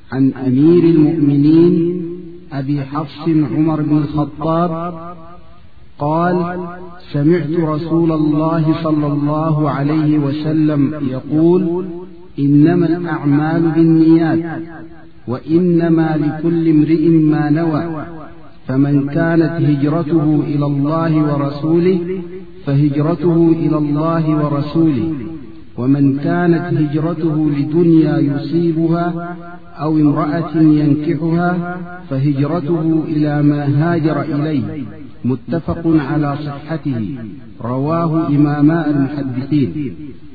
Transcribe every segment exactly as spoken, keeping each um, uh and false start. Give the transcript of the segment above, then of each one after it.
عن أمير المؤمنين أبي حفص عمر بن الخطاب قال: سمعت رسول الله صلى الله عليه وسلم يقول: إنما الأعمال بالنيات، وإنما لكل امرئ ما نوى، فمن كانت هجرته إلى الله ورسوله فهجرته إلى الله ورسوله، ومن كانت هجرته لدنيا يصيبها أو امرأة ينكحها فهجرته إلى ما هاجر إليه. متفق على صحته، رواه إماما المحدثين.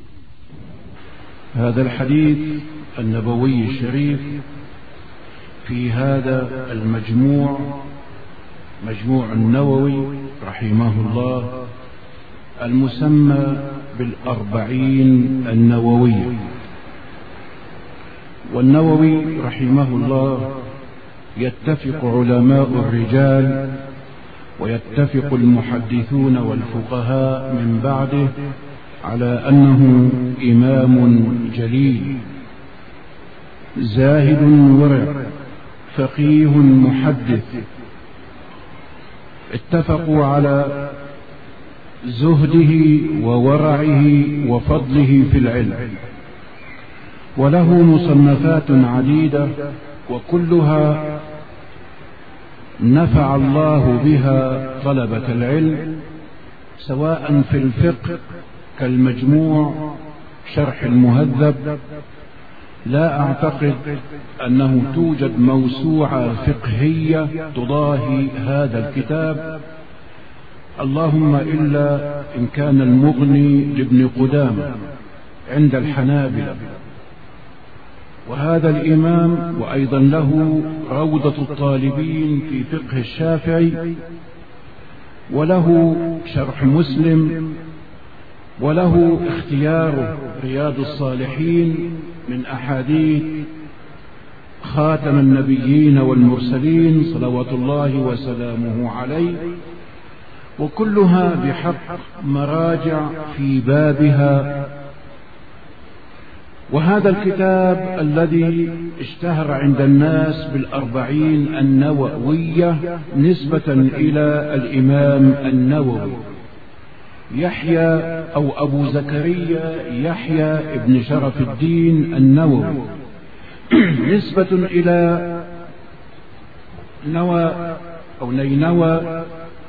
هذا الحديث النبوي الشريف في هذا المجموع، مجموع النووي رحمه الله، المسمى بالأربعين النووية. والنووي رحمه الله يتفق علماء الرجال ويتفق المحدثون والفقهاء من بعده على أنه إمام جليل، زاهد ورع، فقيه محدث. اتفقوا على زهده وورعه وفضله في العلم، وله مصنفات عديدة وكلها نفع الله بها طلبة العلم، سواء في الفقه كالمجموع شرح المهذب. لا أعتقد أنه توجد موسوعة فقهية تضاهي هذا الكتاب، اللهم إلا إن كان المغني لابن قدامة عند الحنابلة. وهذا الإمام وأيضا له روضة الطالبين في فقه الشافعي، وله شرح مسلم، وله اختيار رياض الصالحين من أحاديث خاتم النبيين والمرسلين صلوات الله وسلامه عليه، وكلها بحق مراجع في بابها. وهذا الكتاب الذي اشتهر عند الناس بالأربعين النووية نسبة إلى الإمام النووي يحيى أو أبو زكريا يحيى ابن شرف الدين النووي، نسبة إلى نوى أو نينوى،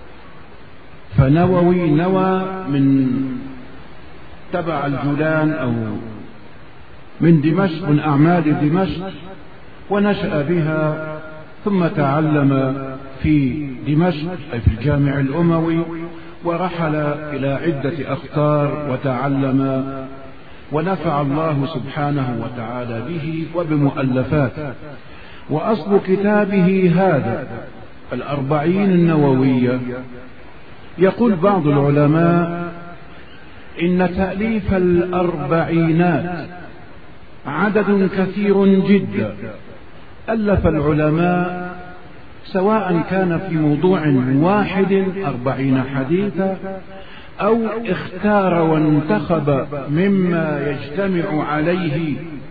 فنووي نوى من تبع الجولان أو من دمشق، من أعمال دمشق، ونشأ بها ثم تعلم في دمشق أي في الجامع الأموي، ورحل إلى عدة أقطار وتعلم، ونفع الله سبحانه وتعالى به وبمؤلفاته. وأصل كتابه هذا الأربعين النووية، يقول بعض العلماء إن تأليف الأربعينات عدد كثير جدا. ألف العلماء سواء كان في موضوع واحد أربعين حديثا، أو اختار وانتخب مما يجتمع عليه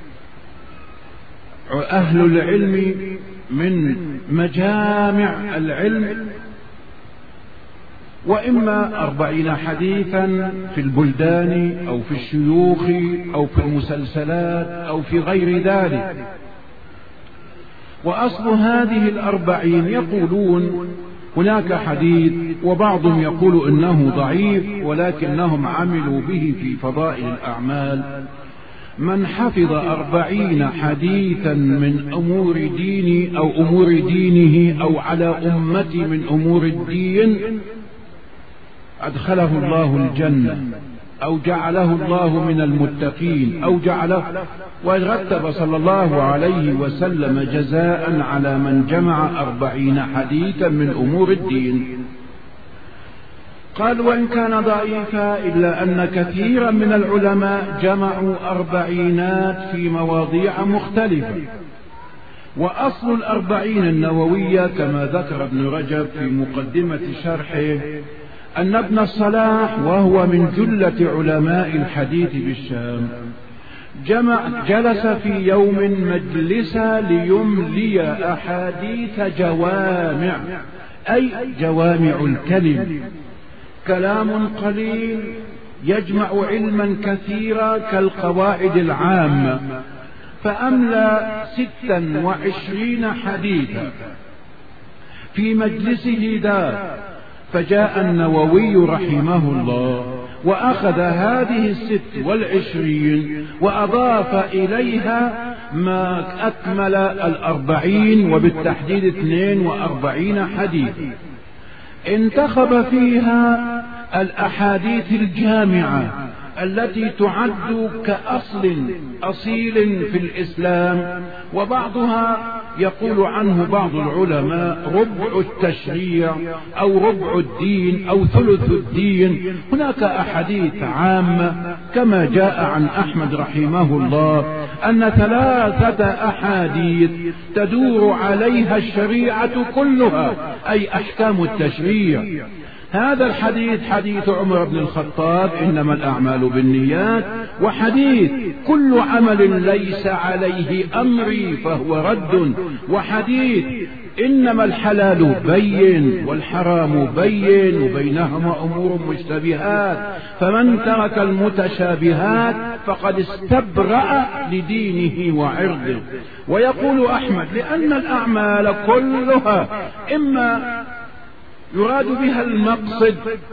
أهل العلم من مجامع العلم، وإما أربعين حديثا في البلدان أو في الشيوخ أو في المسلسلات أو في غير ذلك. وأصل هذه الأربعين يقولون هناك حديث، وبعضهم يقول إنه ضعيف ولكنهم عملوا به في فضائل الأعمال. من حفظ أربعين حديثا من أمور ديني أو أمور دينه أو على أمتي من أمور الدين أدخله الله الجنة، أو جعله الله من المتقين، أو جعله، ورتب صلى الله عليه وسلم جزاء على من جمع أربعين حديثا من أمور الدين. قال: وإن كان ضعيفا إلا أن كثيرا من العلماء جمعوا أربعينات في مواضيع مختلفة. وأصل الأربعين النووية كما ذكر ابن رجب في مقدمة شرحه أن ابن الصلاح وهو من جلة علماء الحديث بالشام جمع جلس في يوم مجلسا ليملي أحاديث جوامع، أي جوامع الكلم، كلام قليل يجمع علما كثيرا كالقواعد العامة، فأملى ستا وعشرين حديثا في مجلسه ذا. فجاء النووي رحمه الله وأخذ هذه الست والعشرين وأضاف إليها ما أكمل الأربعين، وبالتحديد اثنين وأربعين حديث، انتخب فيها الأحاديث الجامعة التي تعد كأصل أصيل في الإسلام، وبعضها يقول عنه بعض العلماء ربع التشريع أو ربع الدين أو ثلث الدين. هناك أحاديث عامة كما جاء عن أحمد رحمه الله أن ثلاثة أحاديث تدور عليها الشريعة كلها، أي أحكام التشريع. هذا الحديث حديث عمر بن الخطاب إنما الأعمال بالنيات، وحديث كل عمل ليس عليه أمري فهو رد، وحديث إنما الحلال بين والحرام بين وبينهما أمور مشتبهات، فمن ترك المتشابهات فقد استبرأ لدينه وعرضه. ويقول أحمد لأن الأعمال كلها إما يراد بها المقصد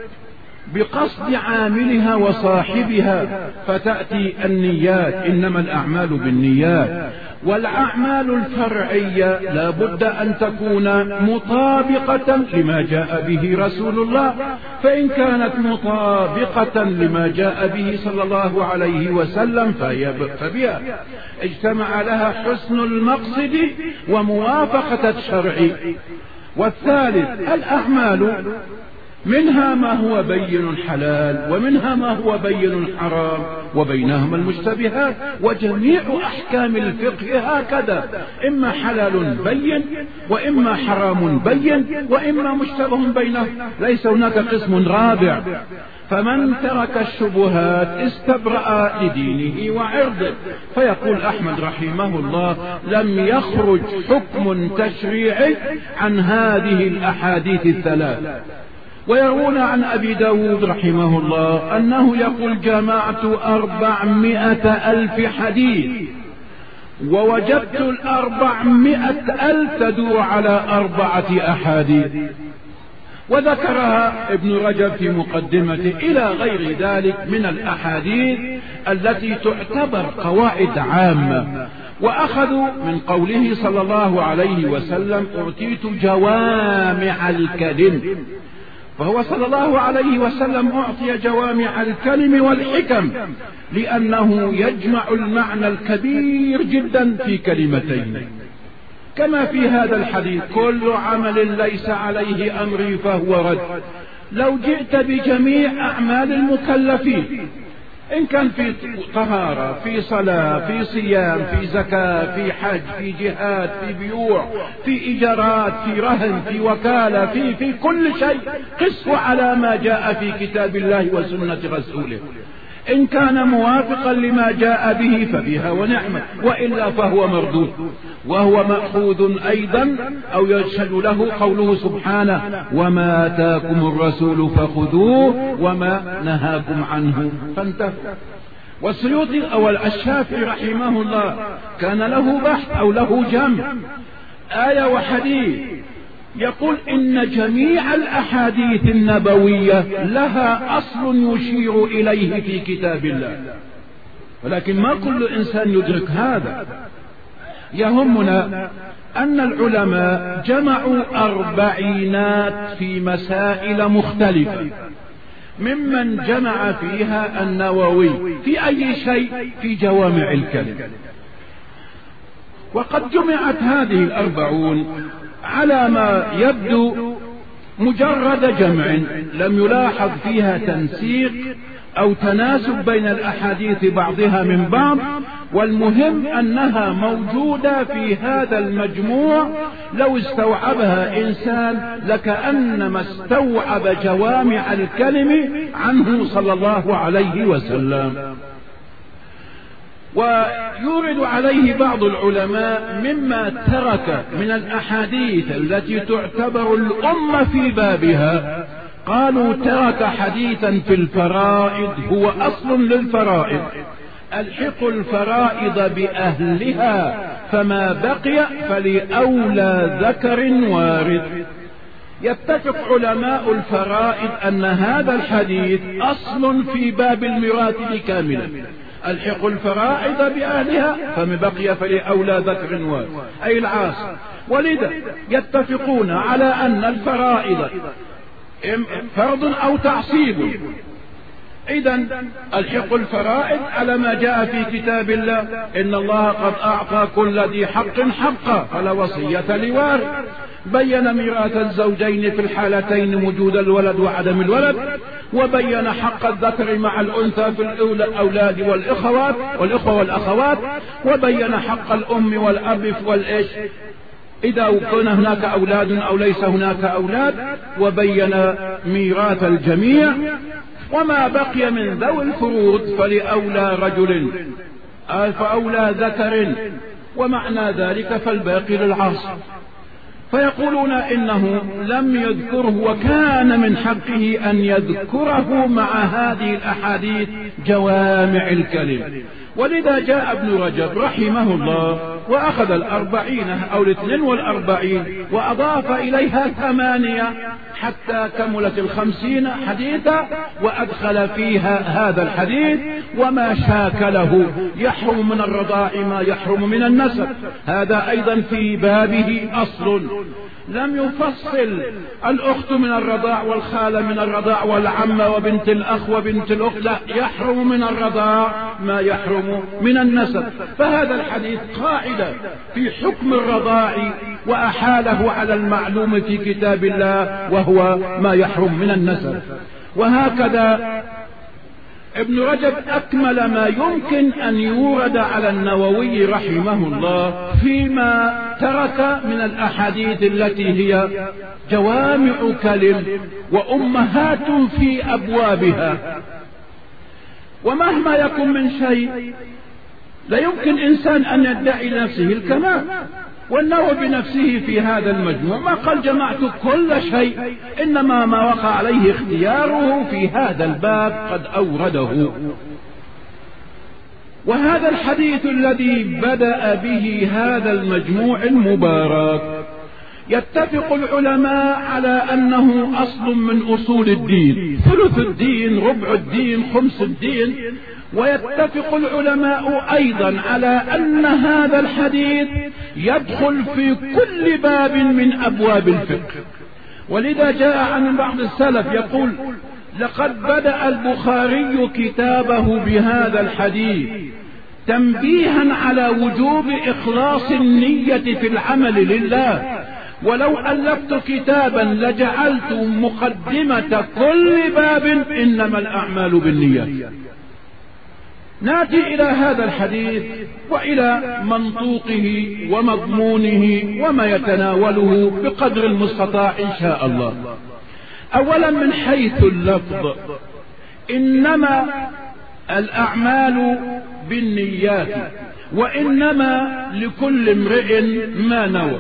بقصد عاملها وصاحبها، فتأتي النيات إنما الأعمال بالنيات، والأعمال الفرعية لا بد أن تكون مطابقة لما جاء به رسول الله، فإن كانت مطابقة لما جاء به صلى الله عليه وسلم فبها اجتمع لها حسن المقصد وموافقة الشرع. والثالث الأعمال منها ما هو بين حلال ومنها ما هو بين حرام وبينهما المشتبهات، وجميع أحكام الفقه هكذا، إما حلال بين وإما حرام بين وإما مشتبه بينه، ليس هناك قسم رابع. فمن ترك الشبهات استبرأ لدينه وعرضه. فيقول أحمد رحمه الله لم يخرج حكم تشريعي عن هذه الأحاديث الثلاث. ويروون عن أبي داود رحمه الله أنه يقول جمعت أربعمائة ألف حديث ووجدت الأربعمائة ألف تدور على أربعة أحاديث، وذكرها ابن رجب في مقدمته إلى غير ذلك من الأحاديث التي تعتبر قواعد عامة. وأخذوا من قوله صلى الله عليه وسلم أعطيت جوامع الكلم، فهو صلى الله عليه وسلم أعطي جوامع الكلم والحكم لأنه يجمع المعنى الكبير جدا في كلمتين، كما في هذا الحديث كل عمل ليس عليه أمري فهو رد. لو جئت بجميع أعمال المكلفين إن كان في طهارة، في صلاة، في صيام، في زكاة، في حج، في جهاد، في بيوع، في إيجارات، في رهن، في وكالة، في في كل شيء قسه على ما جاء في كتاب الله وسنة رسوله. إن كان موافقا لما جاء به فبها ونعمة، وإلا فهو مردود، وهو مأخوذ أيضا أو يشهد له قوله سبحانه وما آتاكم الرسول فخذوه وما نهاكم عنه فانتهوا. والسيوطي أو الشافعي رحمه الله كان له بحث أو له جمع آية وحديث يقول إن جميع الأحاديث النبوية لها أصل يشير إليه في كتاب الله، ولكن ما كل إنسان يدرك هذا. يهمنا أن العلماء جمعوا أربعينات في مسائل مختلفة، ممن جمع فيها النووي في أي شيء في جوامع الكلم. وقد جمعت هذه الأربعون على ما يبدو مجرد جمع، لم يلاحظ فيها تنسيق أو تناسب بين الأحاديث بعضها من بعض، والمهم أنها موجودة في هذا المجموع. لو استوعبها إنسان لكأنما استوعب جوامع الكلم عنه صلى الله عليه وسلم. ويورد عليه بعض العلماء مما ترك من الأحاديث التي تعتبر الأمة في بابها. قالوا ترك حديثا في الفرائض هو أصل للفرائض: الحقوا الفرائض بأهلها فما بقي فلأولى ذكر وارث. يتفق علماء الفرائض أن هذا الحديث أصل في باب الميراث كاملا: الحقوا الفرائض بأهلها فما بقي فلأولى ذكر وارث، أي العاصر. ولذا يتفقون على أن الفرائض فرض أو تعصيب. إذن الحق الفرائض على ما جاء في كتاب الله: إن الله قد أعطى كل ذي حق حقه فلا وصية لوارث. بين ميراث الزوجين في الحالتين: وجود الولد وعدم الولد. وبين حق الذكر مع الأنثى في الأولاد والإخوات والإخوة والأخوات. وبين حق الأم والأب والإيش إذا كان هناك أولاد أو ليس هناك أولاد. وبين ميراث الجميع. وما بقي من ذوي الفروض فلأولى رجل فأولى ذكر، ومعنى ذلك فالباقي للعاصر. فيقولون إنه لم يذكره، وكان من حقه أن يذكره مع هذه الأحاديث جوامع الكلم. ولذا جاء ابن رجب رحمه الله وأخذ الأربعين أو الاثنين والأربعين وأضاف إليها ثمانية حتى كملت الخمسين حديثا، وأدخل فيها هذا الحديث: وما شاكله يحرم من الرضاع ما يحرم من النسب. هذا أيضا في بابه أصل. لم يفصل الأخت من الرضاع والخالة من الرضاع والعمة وبنت الأخ وبنت الأخت، لا، يحرم من الرضاع ما يحرم من النسب. فهذا الحديث قاعدة في حكم الرضاع، وأحاله على المعلوم في كتاب الله وهو ما يحرم من النسب. وهكذا ابن رجب أكمل ما يمكن أن يورد على النووي رحمه الله فيما ترك من الأحاديث التي هي جوامع كلم وأمهات في أبوابها. ومهما يكن من شيء لا يمكن إنسان أن يدعي لنفسه الكمال، والنووي بنفسه في هذا المجموع ما قال جمعت كل شيء، إنما ما وقع عليه اختياره في هذا الباب قد أورده. وهذا الحديث الذي بدأ به هذا المجموع المبارك يتفق العلماء على أنه أصل من أصول الدين، ثلث الدين، ربع الدين، خمس الدين. ويتفق العلماء أيضا على أن هذا الحديث يدخل في كل باب من أبواب الفقه. ولذا جاء عن بعض السلف يقول: لقد بدأ البخاري كتابه بهذا الحديث تنبيها على وجوب إخلاص النية في العمل لله، ولو ألفت كتابا لجعلت مقدمة كل باب إنما الأعمال بالنيات. نأتي إلى هذا الحديث وإلى منطوقه ومضمونه وما يتناوله بقدر المستطاع إن شاء الله. أولا من حيث اللفظ: إنما الأعمال بالنيات وإنما لكل امرئ ما نوى.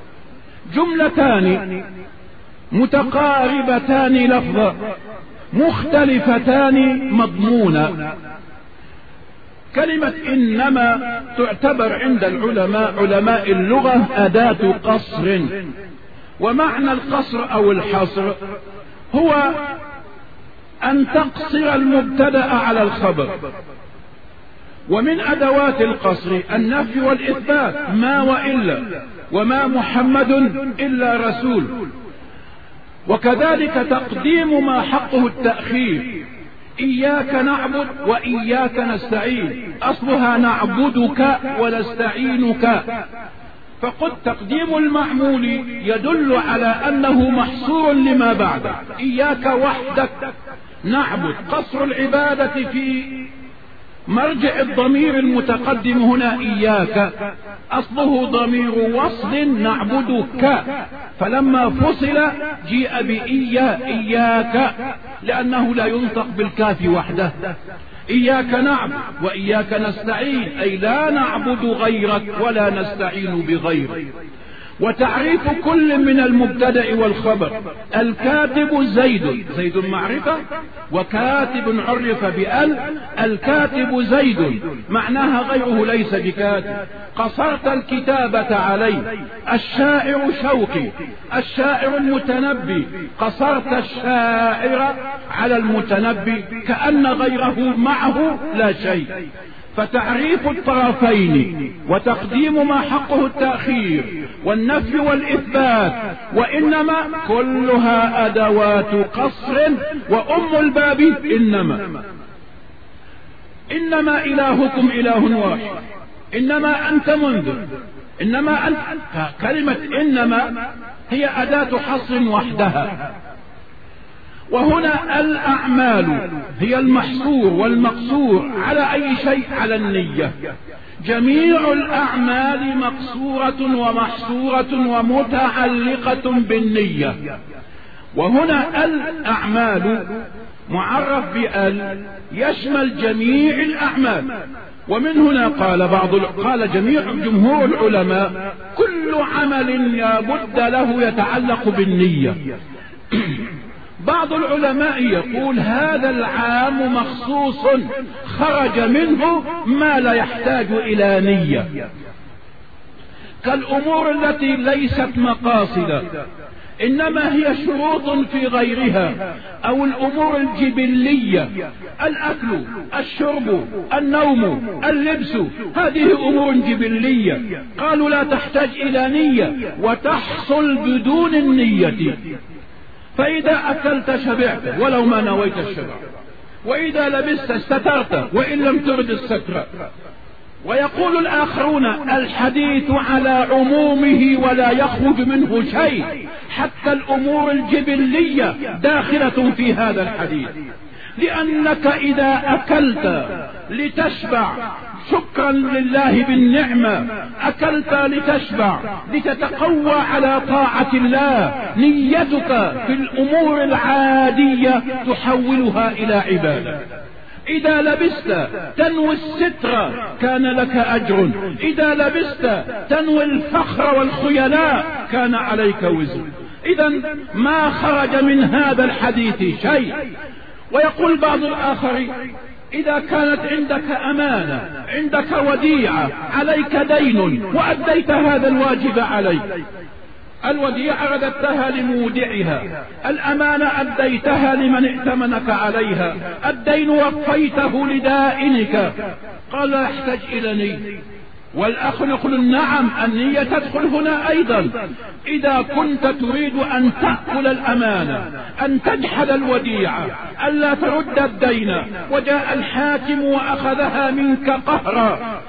جملتان متقاربتان لفظا مختلفتان مضمونا. كلمة إنما تعتبر عند العلماء علماء اللغة أداة قصر، ومعنى القصر أو الحصر هو أن تقصر المبتدأ على الخبر. ومن أدوات القصر النفي والإثبات: ما وإلا، وما محمد إلا رسول. وكذلك تقديم ما حقه التأخير: إياك نعبد وإياك نستعين، أصلها نعبدك ونستعينك. فقد تقديم المعمول يدل على أنه محصور لما بعده: إياك وحدك نعبد. قصر العبادة في مرجع الضمير المتقدم هنا إياك، أصله ضمير وصل نعبدك، فلما فصل جيء بإيا إياك لأنه لا ينطق بالكاف وحده، إياك نعبد وإياك نستعين، أي لا نعبد غيرك ولا نستعين بغيرك. وتعريف كل من المبتدأ والخبر: الكاتب زيد، زيد معرفة، وكاتب عرف بأل، الكاتب زيد معناها غيره ليس بكاتب. قصرت الكتابة علي، الشاعر شوقي، الشاعر المتنبي، قصرت الشاعر على المتنبي كأن غيره معه لا شيء. فتعريف الطرفين وتقديم ما حقه التأخير والنفي والإثبات وإنما كلها أدوات قصر، وأم الباب إنما. إنما إلهكم إله واحد، إنما أنت منذر، إنما أنت. كلمة إنما هي أداة حصر وحدها. وهنا الأعمال هي المحصور والمقصور على أي شيء؟ على النية. جميع الأعمال مقصورة ومحصورة ومتعلقة بالنية. وهنا الأعمال معرف بأل يشمل جميع الأعمال. ومن هنا قال بعض قال جميع جمهور العلماء كل عمل لا بد له يتعلق بالنية. بعض العلماء يقول هذا العام مخصوص خرج منه ما لا يحتاج إلى نية، كالأمور التي ليست مقاصد إنما هي شروط في غيرها، أو الأمور الجبلية: الأكل، الشرب، النوم، اللبس، هذه أمور جبلية. قالوا لا تحتاج إلى نية وتحصل بدون النية. فإذا أكلت شبعت ولو ما نويت الشبع، وإذا لبست استترت وإن لم ترد الستر. ويقول الآخرون الحديث على عمومه ولا يخرج منه شيء، حتى الأمور الجبلية داخلة في هذا الحديث، لأنك إذا أكلت لتشبع شكرا لله بالنعمة، أكلت لتشبع لتتقوى على طاعة الله، نيتك في الأمور العادية تحولها إلى عبادة. إذا لبست تنوي الستر كان لك أجر، إذا لبست تنوي الفخر والخيلاء كان عليك وزر. إذا ما خرج من هذا الحديث شيء. ويقول بعض الآخرين إذا كانت عندك أمانة، عندك وديعة، عليك دين وأديت هذا الواجب عليك، الوديعة رددتها لمودعها، الأمانة أديتها لمن ائتمنك عليها، الدين وفيته لدائنك، قال لا يحتاج إلى نية. والأخ يقول نعم النية تدخل هنا أيضا. إذا كنت تريد أن تأكل الأمانة، أن تجحد الوديعة، ألا ترد الدين، وجاء الحاكم وأخذها منك قهرا،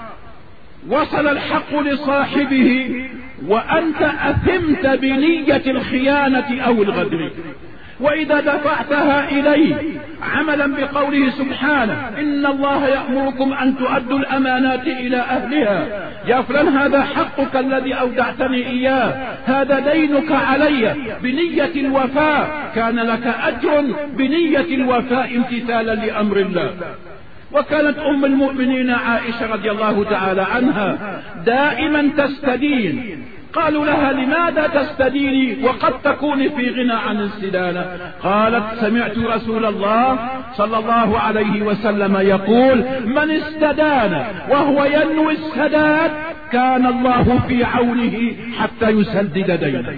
وصل الحق لصاحبه وأنت أثمت بنية الخيانة أو الغدر، وإذا دفعتها إليه عملا بقوله سبحانه إن الله يأمركم أن تؤدوا الأمانات إلى أهلها، يا فلان هذا حقك الذي أودعتني إياه، هذا دينك علي، بنية الوفاء كان لك أجر بنية الوفاء امتثالا لأمر الله. وكانت أم المؤمنين عائشة رضي الله تعالى عنها دائما تستدين. قالوا لها لماذا تستديني وقد تكون في غنى عن السدانة؟ قالت سمعت رسول الله صلى الله عليه وسلم يقول من استدان وهو ينوي السداد كان الله في عونه حتى يسدد دينه.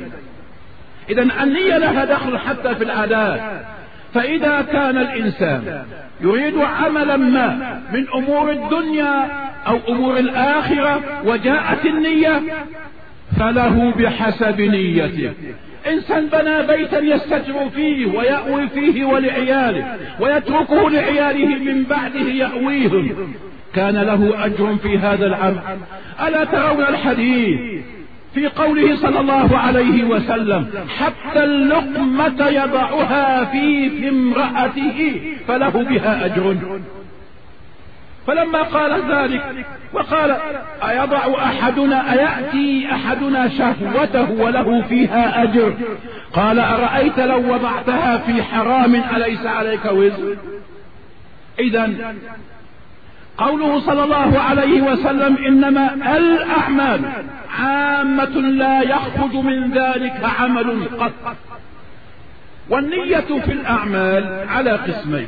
إذن النية لها دخل حتى في العادات. فإذا كان الإنسان يريد عملا ما من أمور الدنيا أو أمور الآخرة وجاءت النية فله بحسب نيته. إنسان بنى بيتا يستجر فيه ويأوي فيه ولعياله ويتركه لعياله من بعده يأويهم كان له أجر في هذا العمل. ألا ترون الحديث في قوله صلى الله عليه وسلم حتى اللقمة يضعها في في امرأته فله بها أجر. فلما قال ذلك وقال أيضع أحدنا أيأتي أحدنا شهوته وله فيها أجر؟ قال أرأيت لو وضعتها في حرام أليس عليك وزر؟ إذن قوله صلى الله عليه وسلم إنما الأعمال عامة لا يخرج من ذلك عمل قط. والنية في الأعمال على قسمين: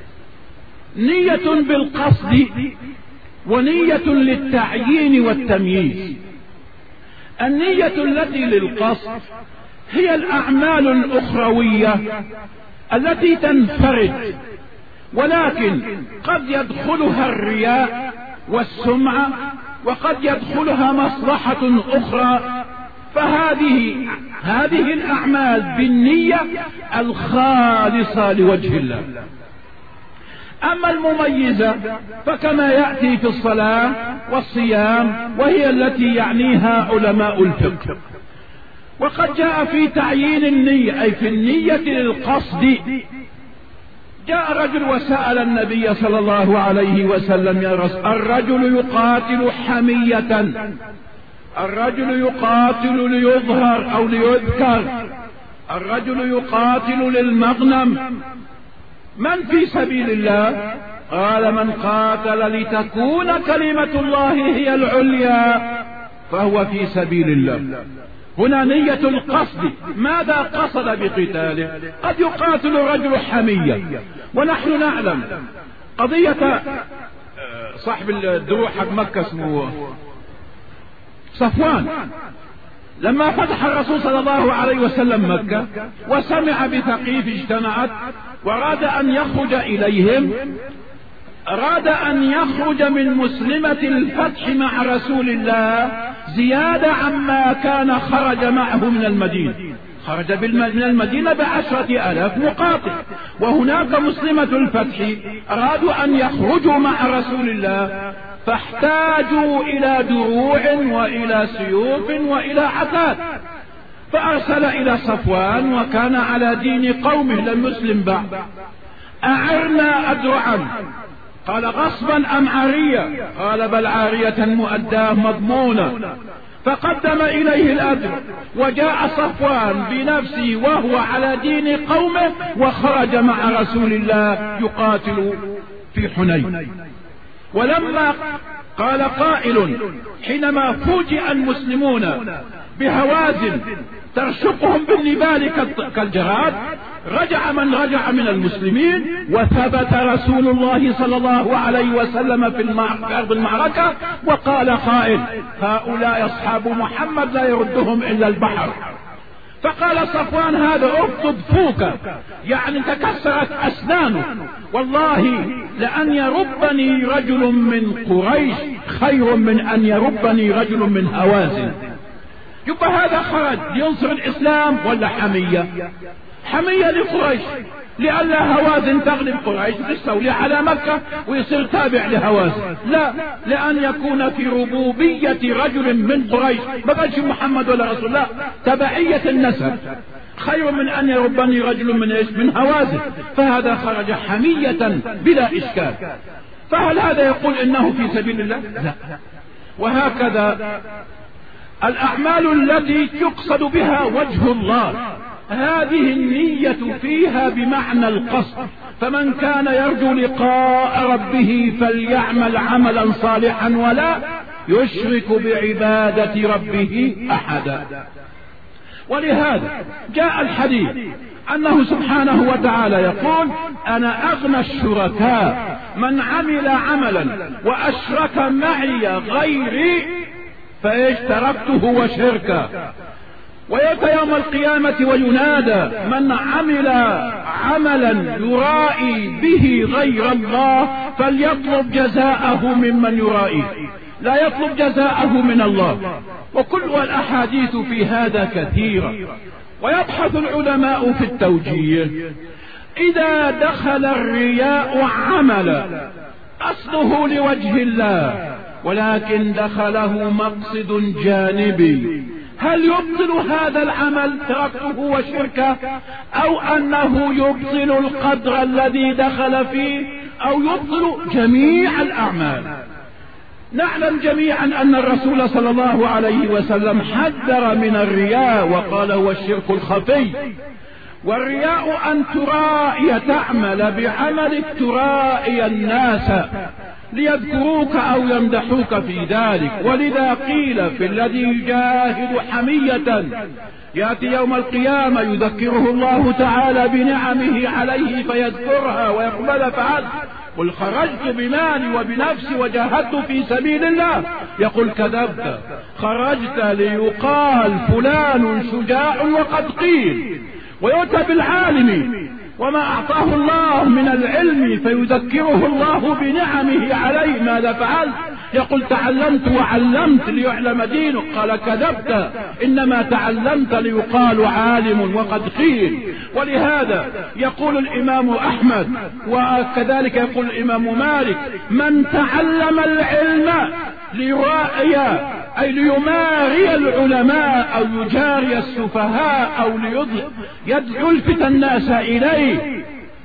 نية بالقصد ونية للتعيين والتمييز. النية التي للقصد هي الأعمال الأخروية التي تنفرد، ولكن قد يدخلها الرياء والسمعة، وقد يدخلها مصلحة أخرى، فهذه هذه الأعمال بالنية الخالصة لوجه الله. أما المميزة فكما يأتي في الصلاة والصيام، وهي التي يعنيها علماء الفقه. وقد جاء في تعيين النية أي في النية للقصد. جاء رجل وسأل النبي صلى الله عليه وسلم: يا رسول، الرجل يقاتل حمية، الرجل يقاتل ليظهر أو ليذكر، الرجل يقاتل للمغنم، من في سبيل الله؟ قال: من قاتل لتكون كلمة الله هي العليا فهو في سبيل الله. هنا نية القصد، ماذا قصد بقتاله؟ قد يقاتل رجل حمية، ونحن نعلم قضية صاحب الدروع حق مكة اسمه صفوان، لما فتح الرسول صلى الله عليه وسلم مكة وسمع بثقيف اجتمعت وأراد أن يخرج إليهم، أراد أن يخرج من مسلمة الفتح مع رسول الله زيادة عما كان خرج معه من المدينة. خرج من المدينة بعشرة آلاف مقاتل، وهناك مسلمة الفتح أرادوا أن يخرجوا مع رسول الله، فاحتاجوا إلى دروع وإلى سيوف وإلى عتاد، فأرسل إلى صفوان وكان على دين قومه لم يسلم بعد: أعرنا أدرعا. قال: غصبا أم عارية؟ قال: بل عارية مؤداه مضمونة. فقدم إليه الأدر، وجاء صفوان بنفسه وهو على دين قومه وخرج مع رسول الله يقاتل في حنين. ولما قال قائل حينما فوجئ المسلمون بهوازن ترشقهم بالنبال كالجراد، رجع من رجع من المسلمين، وثبت رسول الله صلى الله عليه وسلم في أرض المعركة، وقال قائل: هؤلاء أصحاب محمد لا يردهم إلا البحر. فقال صفوان: هذا أفضل فوك، يعني تكسرت أسنانه، والله لأن يربني رجل من قريش خير من أن يربني رجل من هوازن. يبقى هذا خرج لينصر الإسلام ولا حمية؟ حمية لقريش، لئلا هوازن تغلب قريش تستولي على مكة ويصير تابع لهوازن، لا، لأن يكون في ربوبية رجل من قريش، ما قالش محمد ولا رسول الله، تبعية النسب خير من أن يربني رجل من إيش؟ من هوازن. فهذا خرج حمية بلا إشكال. فهل هذا يقول إنه في سبيل الله؟ لا. وهكذا الأعمال التي يقصد بها وجه الله، هذه النية فيها بمعنى القصد. فمن كان يرجو لقاء ربه فليعمل عملا صالحا ولا يشرك بعبادة ربه أحدا. ولهذا جاء الحديث أنه سبحانه وتعالى يقول: أنا أغنى الشركاء من عمل عملا وأشرك معي غيري فإيش تركته وشركا. ويأتي يوم القيامة وينادى: من عمل عملا يرائي به غير الله فليطلب جزاءه ممن يرائيه، لا يطلب جزاءه من الله. وكل الأحاديث في هذا كثيرة. ويبحث العلماء في التوجيه: إذا دخل الرياء عملا أصله لوجه الله ولكن دخله مقصد جانبي، هل يبطل هذا العمل تركته وشركه، أو أنه يبطل القدر الذي دخل فيه، أو يبطل جميع الأعمال؟ نعلم جميعا أن الرسول صلى الله عليه وسلم حذر من الرياء وقال: هو الشرك الخفي. والرياء أن ترائي، تعمل بعملك ترائي الناس، ليذكروك أو يمدحوك في ذلك. ولذا قيل في الذي يجاهد حمية يأتي يوم القيامة يذكره الله تعالى بنعمه عليه فيذكرها ويقبل فعل. قل خرجت بمالي وبنفسي وجاهدت في سبيل الله، يقول كذبت، خرجت ليقال فلان شجاع وقد قيل. ويؤتى بالعالم وما أعطاه الله من العلم فيذكره الله بنعمه عليه، ماذا فعل؟ يقول تعلمت وعلمت ليعلم دينك، قال كذبت، إنما تعلمت ليقال عالم وقد قيل. ولهذا يقول الإمام أحمد وكذلك يقول الإمام مالك: من تعلم العلم ليرائي أي ليماري العلماء أو يجاري السفهاء أو يلفت الناس إليه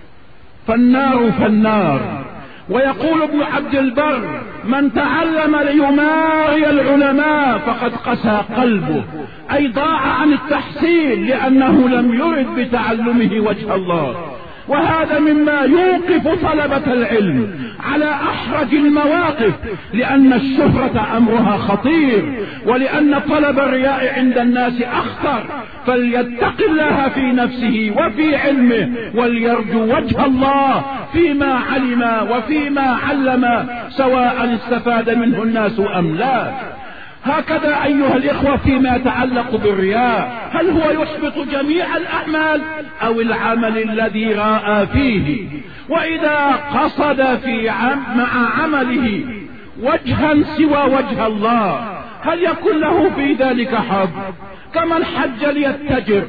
فالنار فالنار. ويقول ابن عبد البر: من تعلم ليماري العلماء فقد قسى قلبه، أي ضاع عن التحصيل لأنه لم يرد بتعلمه وجه الله. وهذا مما يوقف طلبة العلم على أحرج المواقف، لأن الشهرة أمرها خطير، ولأن طلب الرياء عند الناس أخطر. فليتق الله في نفسه وفي علمه وليرجو وجه الله فيما علم وفيما علم، سواء استفاد منه الناس أم لا. هكذا أيها الإخوة فيما يتعلق بالرياء، هل هو يحبط جميع الأعمال أو العمل الذي راى فيه؟ وإذا قصد في عم مع عمله وجها سوى وجه الله هل يكون له في ذلك حظ؟ كمن حج ليتجر،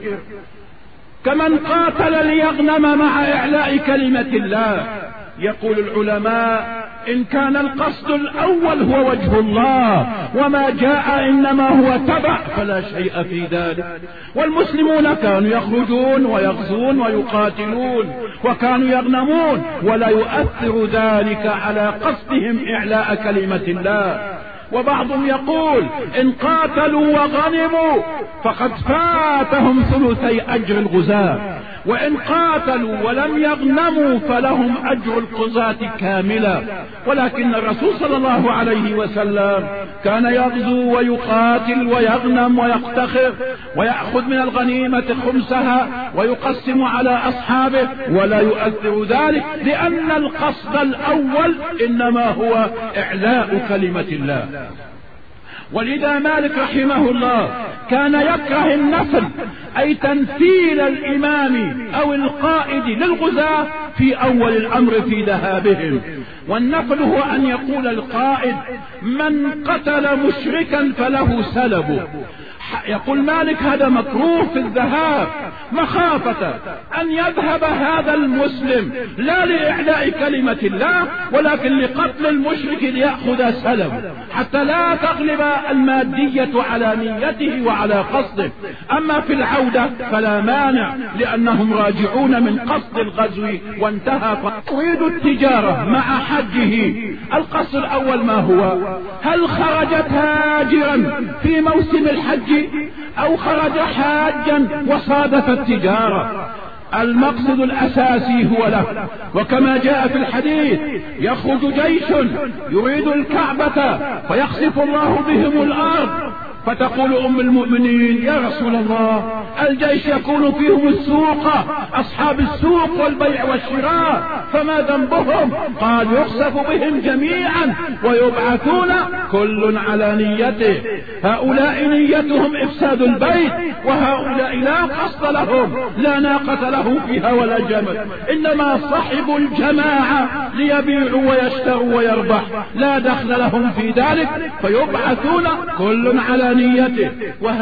كمن قاتل ليغنم مع إعلاء كلمة الله. يقول العلماء: إن كان القصد الأول هو وجه الله وما جاء إنما هو تبع فلا شيء في ذلك. والمسلمون كانوا يخرجون ويغزون ويقاتلون وكانوا يغنمون ولا يؤثر ذلك على قصدهم إعلاء كلمة الله. وبعضهم يقول: إن قاتلوا وغنموا فقد فاتهم ثلثي أجر الغزاة، وإن قاتلوا ولم يغنموا فلهم أجر القضاة كاملا. ولكن الرسول صلى الله عليه وسلم كان يغزو ويقاتل ويغنم ويقتخر ويأخذ من الغنيمة خمسها ويقسم على أصحابه ولا يؤثر ذلك، لأن القصد الأول إنما هو إعلاء كلمة الله. ولذا مالك رحمه الله كان يكره النفل، أي تنفيل الإمام أو القائد للغزاة في أول الأمر في ذهابهم. والنفل هو أن يقول القائد: من قتل مشركا فله سلبه. يقول مالك: هذا مكروه في الذهاب، مخافة أن يذهب هذا المسلم لا لإعلاء كلمة الله ولكن لقتل المشرك ليأخذ سلم، حتى لا تغلب المادية على نيته وعلى قصده. أما في العودة فلا مانع، لأنهم راجعون من قصد الغزو وانتهى. يريد التجارة مع حجه، القصد الأول ما هو؟ هل خرج تاجرا في موسم الحج أو خرج حاجا وصادف التجارة؟ المقصد الأساسي هو له. وكما جاء في الحديث: يخرج جيش يريد الكعبة فيخسف الله بهم الأرض، فتقول أم المؤمنين: يا رسول الله، الجيش يكون فيهم السوق، أصحاب السوق والبيع والشراء، فما ذنبهم؟ قال: يخسف بهم جميعا ويبعثون كل على نيته. هؤلاء نيتهم إفساد البيت، وهؤلاء لا قصد لهم، لا ناقة له فيها ولا جمل، إنما صحبوا الجماعة ليبيعوا ويشتروا ويربح، لا دخل لهم في ذلك، فيبعثون كل على نيته.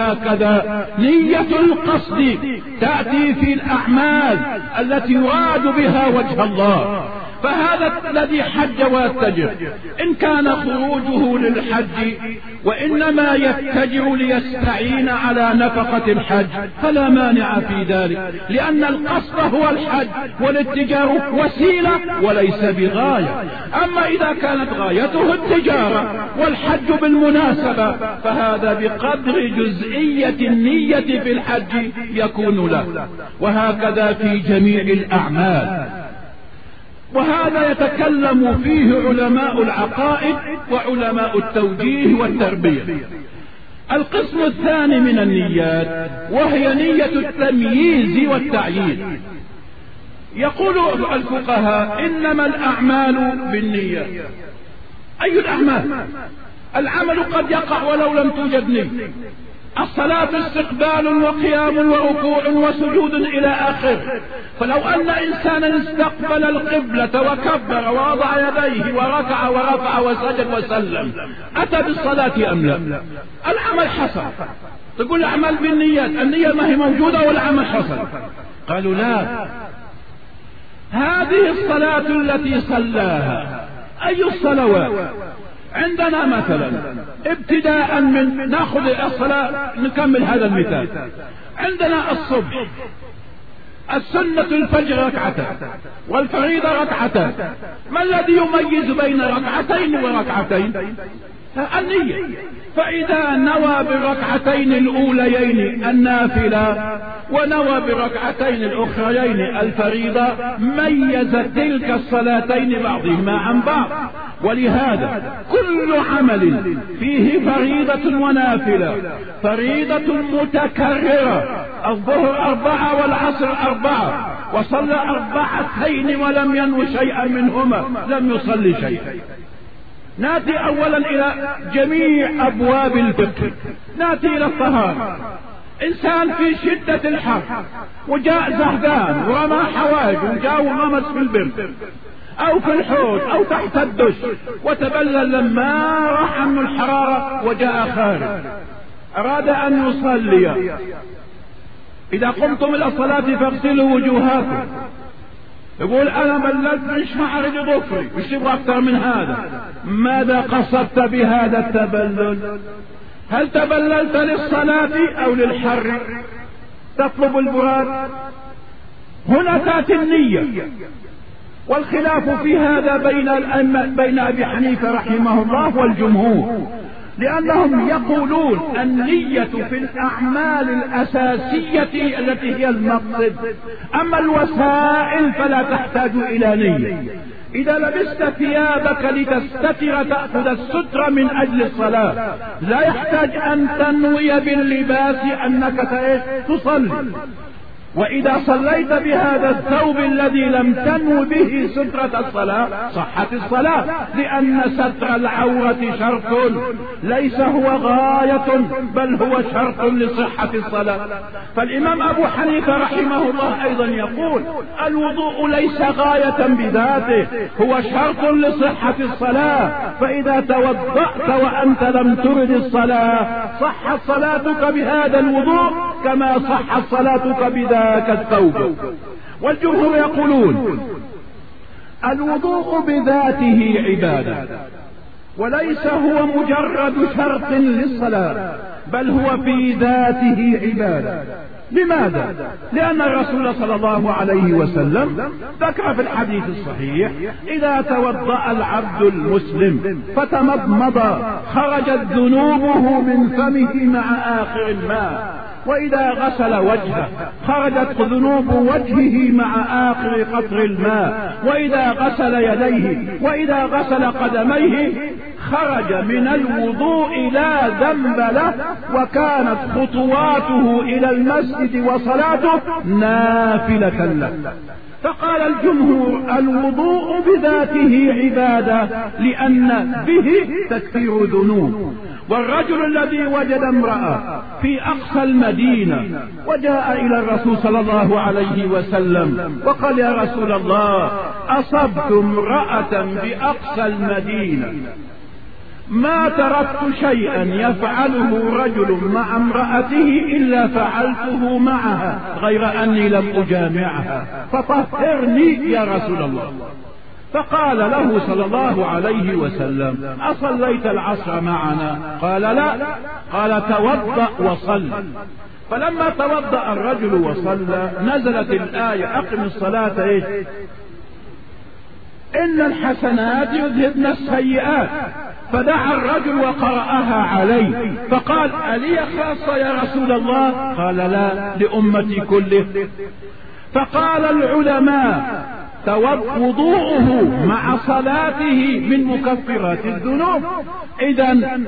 وهكذا نية القصد تأتي في الأعمال التي يراد بها وجه الله. فهذا الذي حج ويتجر إن كان خروجه للحج وإنما يتجر ليستعين على نفقة الحج فلا مانع في ذلك، لأن القصد هو الحج والاتجار وسيلة وليس بغاية. أما إذا كانت غايته التجارة والحج بالمناسبة فهذا بقدر جزئية النية في الحج يكون له. وهكذا في جميع الأعمال. وهذا يتكلم فيه علماء العقائد وعلماء التوجيه والتربية. القسم الثاني من النيات وهي نية التمييز والتعيين. يقول الفقهاء إنما الأعمال بالنيات. أي الأعمال؟ العمل قد يقع ولو لم توجد نية. الصلاة استقبال وقيام وركوع وسجود إلى آخره. فلو أن إنسانا استقبل القبلة وكبر ووضع يديه وركع ورفع وسجد وسلم، أتى بالصلاة أم لا؟ العمل حصل. تقول الأعمال بالنيات، النية ما هي موجودة والعمل حصل. قالوا لا، هذه الصلاة التي صلاها أي الصلوات؟ عندنا مثلا ابتداء من ناخذ الصلاة، نكمل هذا المثال. عندنا الصبح السنة الفجر ركعتان والفريضة ركعتان. ما الذي يميز بين ركعتين وركعتين؟ النية. فإذا نوى بالركعتين الأوليين النافلة ونوى بالركعتين الأخريين الفريضة، ميز تلك الصلاتين بعضهما عن بعض. ولهذا كل عمل فيه فريضة ونافلة، فريضة متكررة، الظهر أربعة والعصر أربعة، وصلى أربعتين ولم ينو شيئا منهما، لم يصلي شيئا. ناتي أولا إلى جميع أبواب الفقه. ناتي إلى الطهارة. إنسان في شدة الحر وجاء زهدان ورمى حواج وجاء وغمس في البر أو في الحوض أو تحت الدش وتبلل لما راح عنه الحرارة وجاء خارج، أراد أن يصلي. إذا قمتم إلى الصلاة فاغسلوا وجوهكم. يقول أنا بللت من شعر ظفري، مش تبغى أكثر من هذا. ماذا قصدت بهذا التبلل؟ هل تبللت للصلاة أو للحر؟ تطلب البراد؟ هنا تأتي النية. والخلاف في هذا بين الأئمة، بين أبي حنيفة رحمه الله والجمهور، لأنهم يقولون النية في الأعمال الأساسية التي هي المقصد، أما الوسائل فلا تحتاج إلى نية. إذا لبست ثيابك لتستتر تأخذ الستر من أجل الصلاة، لا يحتاج أن تنوي باللباس أنك تصلي. وإذا صليت بهذا الثوب الذي لم تنو به سترة الصلاة صحت الصلاة، لأن ستر العورة شرط ليس هو غاية، بل هو شرط لصحة الصلاة. فالإمام أبو حنيفة رحمه الله أيضا يقول الوضوء ليس غاية بذاته، هو شرط لصحة الصلاة. فإذا توضأت وأنت لم ترد الصلاة صحت صلاتك بهذا الوضوء كما صحت صلاتك بذاته كالثوب. والجمهور يقولون الوضوء بذاته عبادة، وليس هو مجرد شرط للصلاة، بل هو في ذاته عبادة. لماذا؟ لأن الرسول صلى الله عليه وسلم ذكر في الحديث الصحيح إذا توضأ العبد المسلم فتمضمض خرجت ذنوبه من فمه مع آخر الماء، وإذا غسل وجهه خرجت ذنوب وجهه مع آخر قطر الماء، وإذا غسل يديه وإذا غسل قدميه خرج من الوضوء لا ذنب له، وكانت خطواته إلى المسجد وصلاته نافلة له. فقال الجمهور الوضوء بذاته عبادة لأن به تكفير ذنوب. والرجل الذي وجد امرأة في أقصى المدينة وجاء إلى الرسول صلى الله عليه وسلم وقال يا رسول الله أصبت امرأة بأقصى المدينة، ما تركت شيئا يفعله رجل مع امرأته إلا فعلته معها غير أني لم أجامعها، فطهرني يا رسول الله. فقال له صلى الله عليه وسلم أصليت العصر معنا؟ قال لا. قال توضأ وصل. فلما توضأ الرجل وصلى نزلت الآية أقم الصلاة إيش؟ إن الحسنات يذهبن السيئات. فدعا الرجل وقرأها عليه، فقال ألي خاصة يا رسول الله؟ قال لا، لأمتي كله. فقال العلماء وضوءه مع صلاته من مكفرات الذنوب. إذن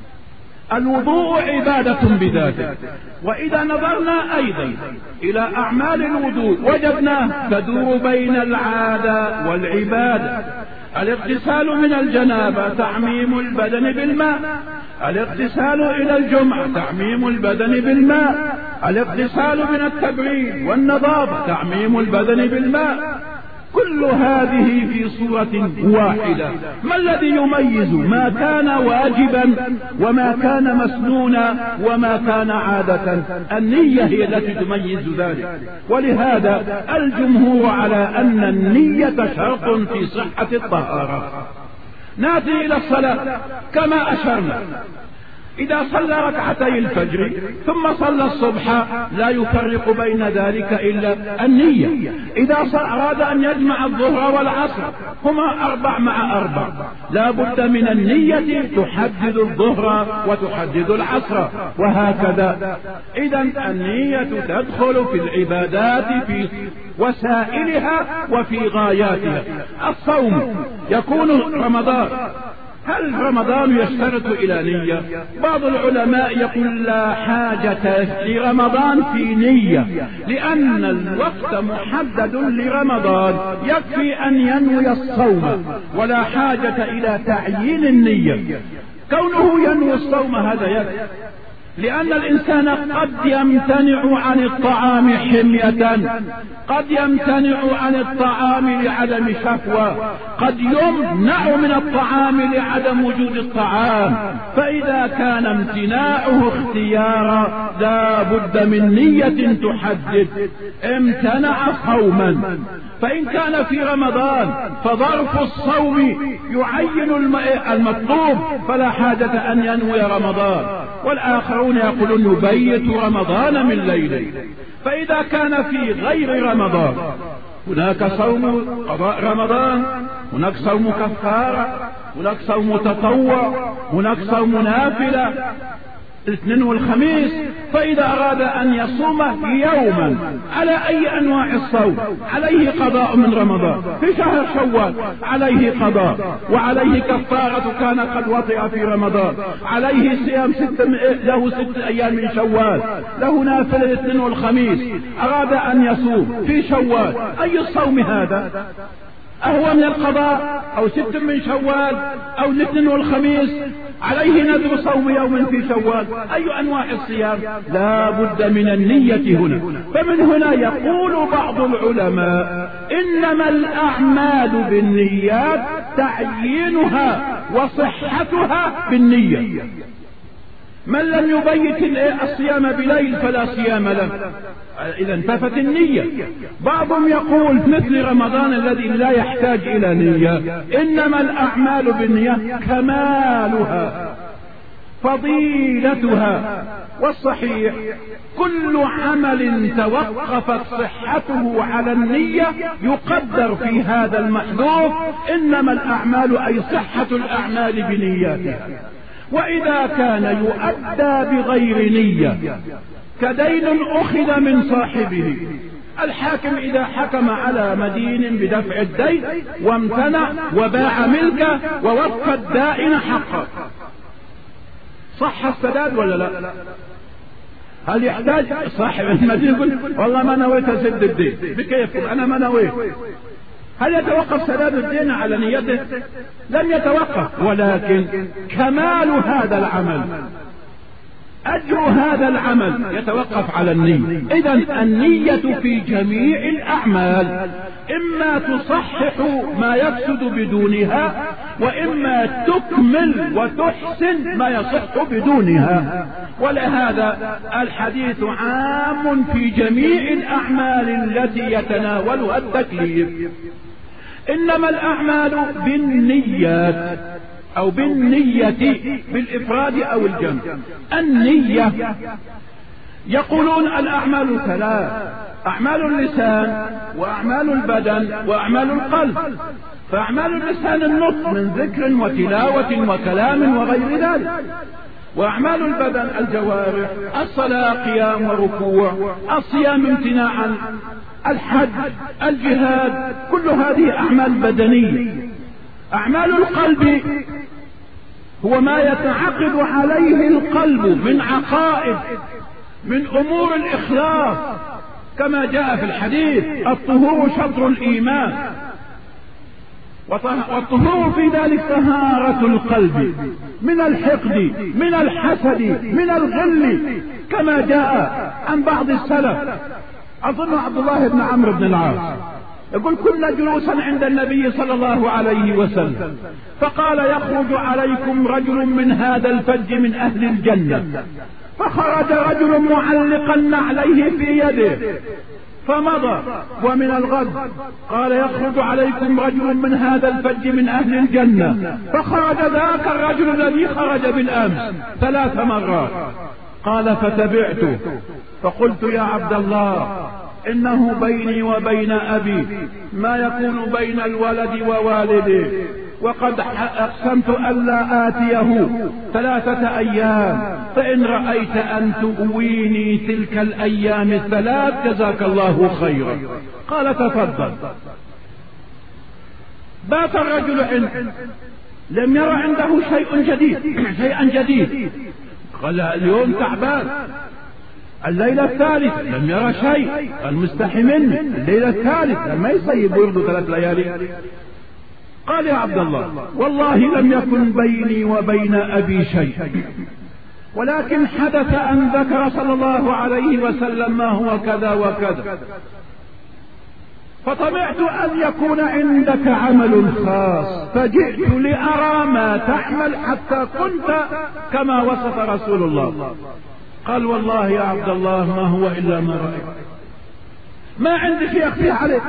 الوضوء عبادة بذاته. وإذا نظرنا أيضا إلى أعمال الوضوء وجدناه تدور بين العادة والعبادة. الاغتسال من الجنابة تعميم البدن بالماء، الاغتسال إلى الجمعة تعميم البدن بالماء، الاغتسال من التبريد والنظافة تعميم البدن بالماء. كل هذه في صورة واحدة. ما الذي يميز ما كان واجبا وما كان مسنونا وما كان عادة؟ النية هي التي تميز ذلك. ولهذا الجمهور على أن النية شرط في صحة الطهارة. نأتي إلى الصلاة كما أشرنا. إذا صلى ركعتي الفجر ثم صلى الصبح لا يفرق بين ذلك إلا النية. إذا أراد أن يجمع الظهر والعصر هما أربع مع أربع لا بد من النية تحدد الظهر وتحدد العصر وهكذا. إذن النية تدخل في العبادات في وسائلها وفي غاياتها. الصوم يكون رمضان، هل رمضان يشترط إلى نية؟ بعض العلماء يقول لا حاجة لرمضان في نية، لأن الوقت محدد لرمضان، يكفي أن ينوي الصوم ولا حاجة إلى تعيين النية. كونه ينوي الصوم هذا يكفي، لأن الإنسان قد يمتنع عن الطعام حمية، قد يمتنع عن الطعام لعدم شهوة، قد يمنع من الطعام لعدم وجود الطعام. فإذا كان امتناعه اختيارا لا بد من نية تحدد. امتنع صوما، فإن كان في رمضان فظرف الصوم يعين المطلوب فلا حاجة أن ينوي رمضان. والآخرون يقولون يبيت رمضان من ليله. فإذا كان في غير رمضان هناك صوم قضاء رمضان، هناك صوم كفارة، هناك صوم تطوع، هناك صوم نافلة الاثنين والخميس. فإذا أراد أن يصوم يوما على أي أنواع الصوم عليه قضاء من رمضان، في شهر شوال عليه قضاء وعليه كفارة كان قد وطئ في رمضان، عليه صيام ست له ست أيام من شوال، له نافلة الاثنين والخميس. أراد أن يصوم في شوال، أي الصوم هذا؟ أهو من القضاء أو ست من شوال أو الاثنين والخميس؟ عليه نذر صوم يوم في شوال، أي أنواع الصيام؟ لا بد من النية هنا. فمن هنا يقول بعض العلماء إنما الأعمال بالنيات تعيينها وصحتها بالنية. من لم يبيت الصيام بليل فلا صيام له، إذا انتفت النية. بعضهم يقول مثل رمضان الذي لا يحتاج إلى نية، إنما الأعمال بالنية كمالها فضيلتها. والصحيح كل عمل توقفت صحته على النية يقدر في هذا المحذوف إنما الأعمال أي صحة الأعمال بنياتها. وإذا كان يؤدى بغير نية كدين أخذ من صاحبه، الحاكم إذا حكم على مدين بدفع الدين وامتنع وباع ملكه ووفى الدائن حقه، صح السداد ولا لا؟ هل يحتاج صاحب المدين يقول والله ما نويت أسد الدين؟ بكيف أنا ما نويت؟ هل يتوقف سداد الدين على نيته؟ لم يتوقف، ولكن كمال هذا العمل أجر هذا العمل يتوقف على النية. إذن النية في جميع الأعمال إما تصحح ما يفسد بدونها وإما تكمل وتحسن ما يصح بدونها. ولهذا الحديث عام في جميع الأعمال التي يتناولها التكليف. إنما الأعمال بالنيات أو بالنية بالإفراد أو الجمع. النية يقولون الأعمال ثلاث: أعمال اللسان وأعمال البدن وأعمال القلب. فأعمال اللسان النطق من ذكر وتلاوة وكلام وغير ذلك، وأعمال البدن الجوارح، الصلاة قيام وركوع، الصيام امتناعا، الحج، الجهاد، كل هذه أعمال بدنية. أعمال القلب هو ما يتعقد عليه القلب من عقائد، من أمور الإخلاص، كما جاء في الحديث: الطهور شطر الإيمان. والطهور في ذلك طهارة القلب من الحقد، من الحسد، من الغل، كما جاء عن بعض السلف. أظن عبد الله بن عمرو بن العاص يقول: كنا جلوسا عند النبي صلى الله عليه وسلم، فقال: يخرج عليكم رجل من هذا الفج من أهل الجنة. فخرج رجل معلقا عليه في يده فمضى. ومن الغد قال: يخرج عليكم رجل من هذا الفج من أهل الجنة. فخرج ذاك الرجل الذي خرج بالأمس ثلاث مرات. قال: فتبعته فقلت: يا عبد الله، إنه بيني وبين أبي ما يكون بين الولد ووالده، وقد أقسمت ألا آتيه ثلاثة أيام، فإن رأيت أن تؤويني تلك الأيام الثلاث جزاك الله خيرا. قال: تفضل. بات الرجل عنده، لم يرى عنده شيء جديد شيئا جديد. قال: اليوم تعبان. الليلة الثالثة لم يرى شيء، قال: مستحي مني. الليلة الثالثة ما يصيب ورده ثلاث ليالي. قال: يا عبد الله، والله لم يكن بيني وبين أبي شيء، ولكن حدث أن ذكر صلى الله عليه وسلم ما هو كذا وكذا، فطمعت أن يكون عندك عمل خاص، فجئت لأرى ما تعمل حتى كنت كما وصف رسول الله. قال: والله يا عبد الله ما هو إلا ما رأيت، ما عندي شيء أخفيه عليك.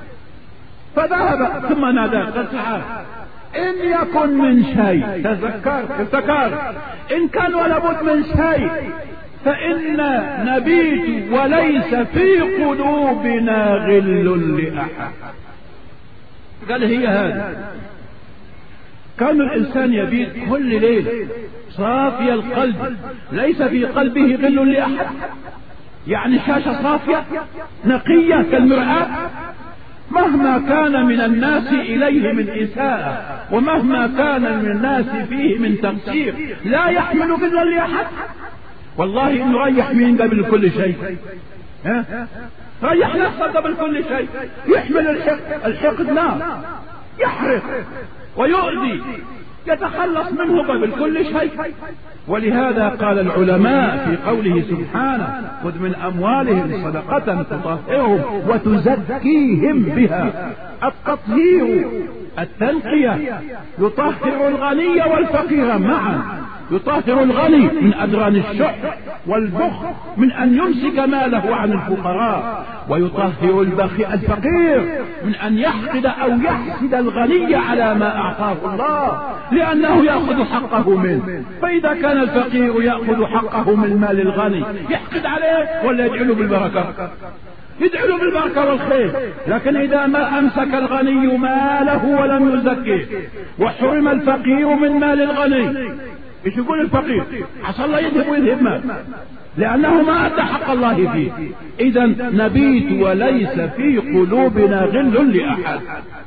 فذهب ثم نادى: قال: تعال، إن يكن من شيء، تذكر افتكر، إن كان ولابد من شيء فإن نبيت وليس في قلوبنا غل لأحد. قال: هي هذا. كان الإنسان يبيت كل ليلة صافي القلب، ليس في قلبه غل لأحد، يعني شاشة صافية نقية كالمرآة، مهما كان من الناس إليه من إساءة، ومهما كان من الناس فيه من تقصير، لا يحمل غلا لأحد. والله إنه ريح مين قبل كل شيء؟ ها؟ ريح نفسه قبل كل شيء. يحمل الحقد، الحقد نار يحرق ويؤذي، يتخلص منه قبل كل شيء. ولهذا قال العلماء في قوله سبحانه: خذ من أموالهم صدقة تطهرهم وتزكيهم بها. التطهير، التنقية، يطهر الغني والفقير معا. يطهر الغني من أدران الشح والبخل، من أن يمسك ماله عن الفقراء، ويطهر الفقير من أن يحقد أو يحسد الغني على ما أعطاه الله، لأنه يأخذ حقه منه. فإذا كان الفقير يأخذ حقه من مال الغني، يحقد عليه ولا يدعو بالبركة؟ يدعو بالبركة والخير. لكن إذا ما أمسك الغني ماله ولم يزكيه، وحرم الفقير من مال الغني، ايش يقول الفقير؟ عسى الله يذهب ويذهب مال، لأنه ما أدى حق الله فيه. إذا نبيت وليس في قلوبنا غل لأحد.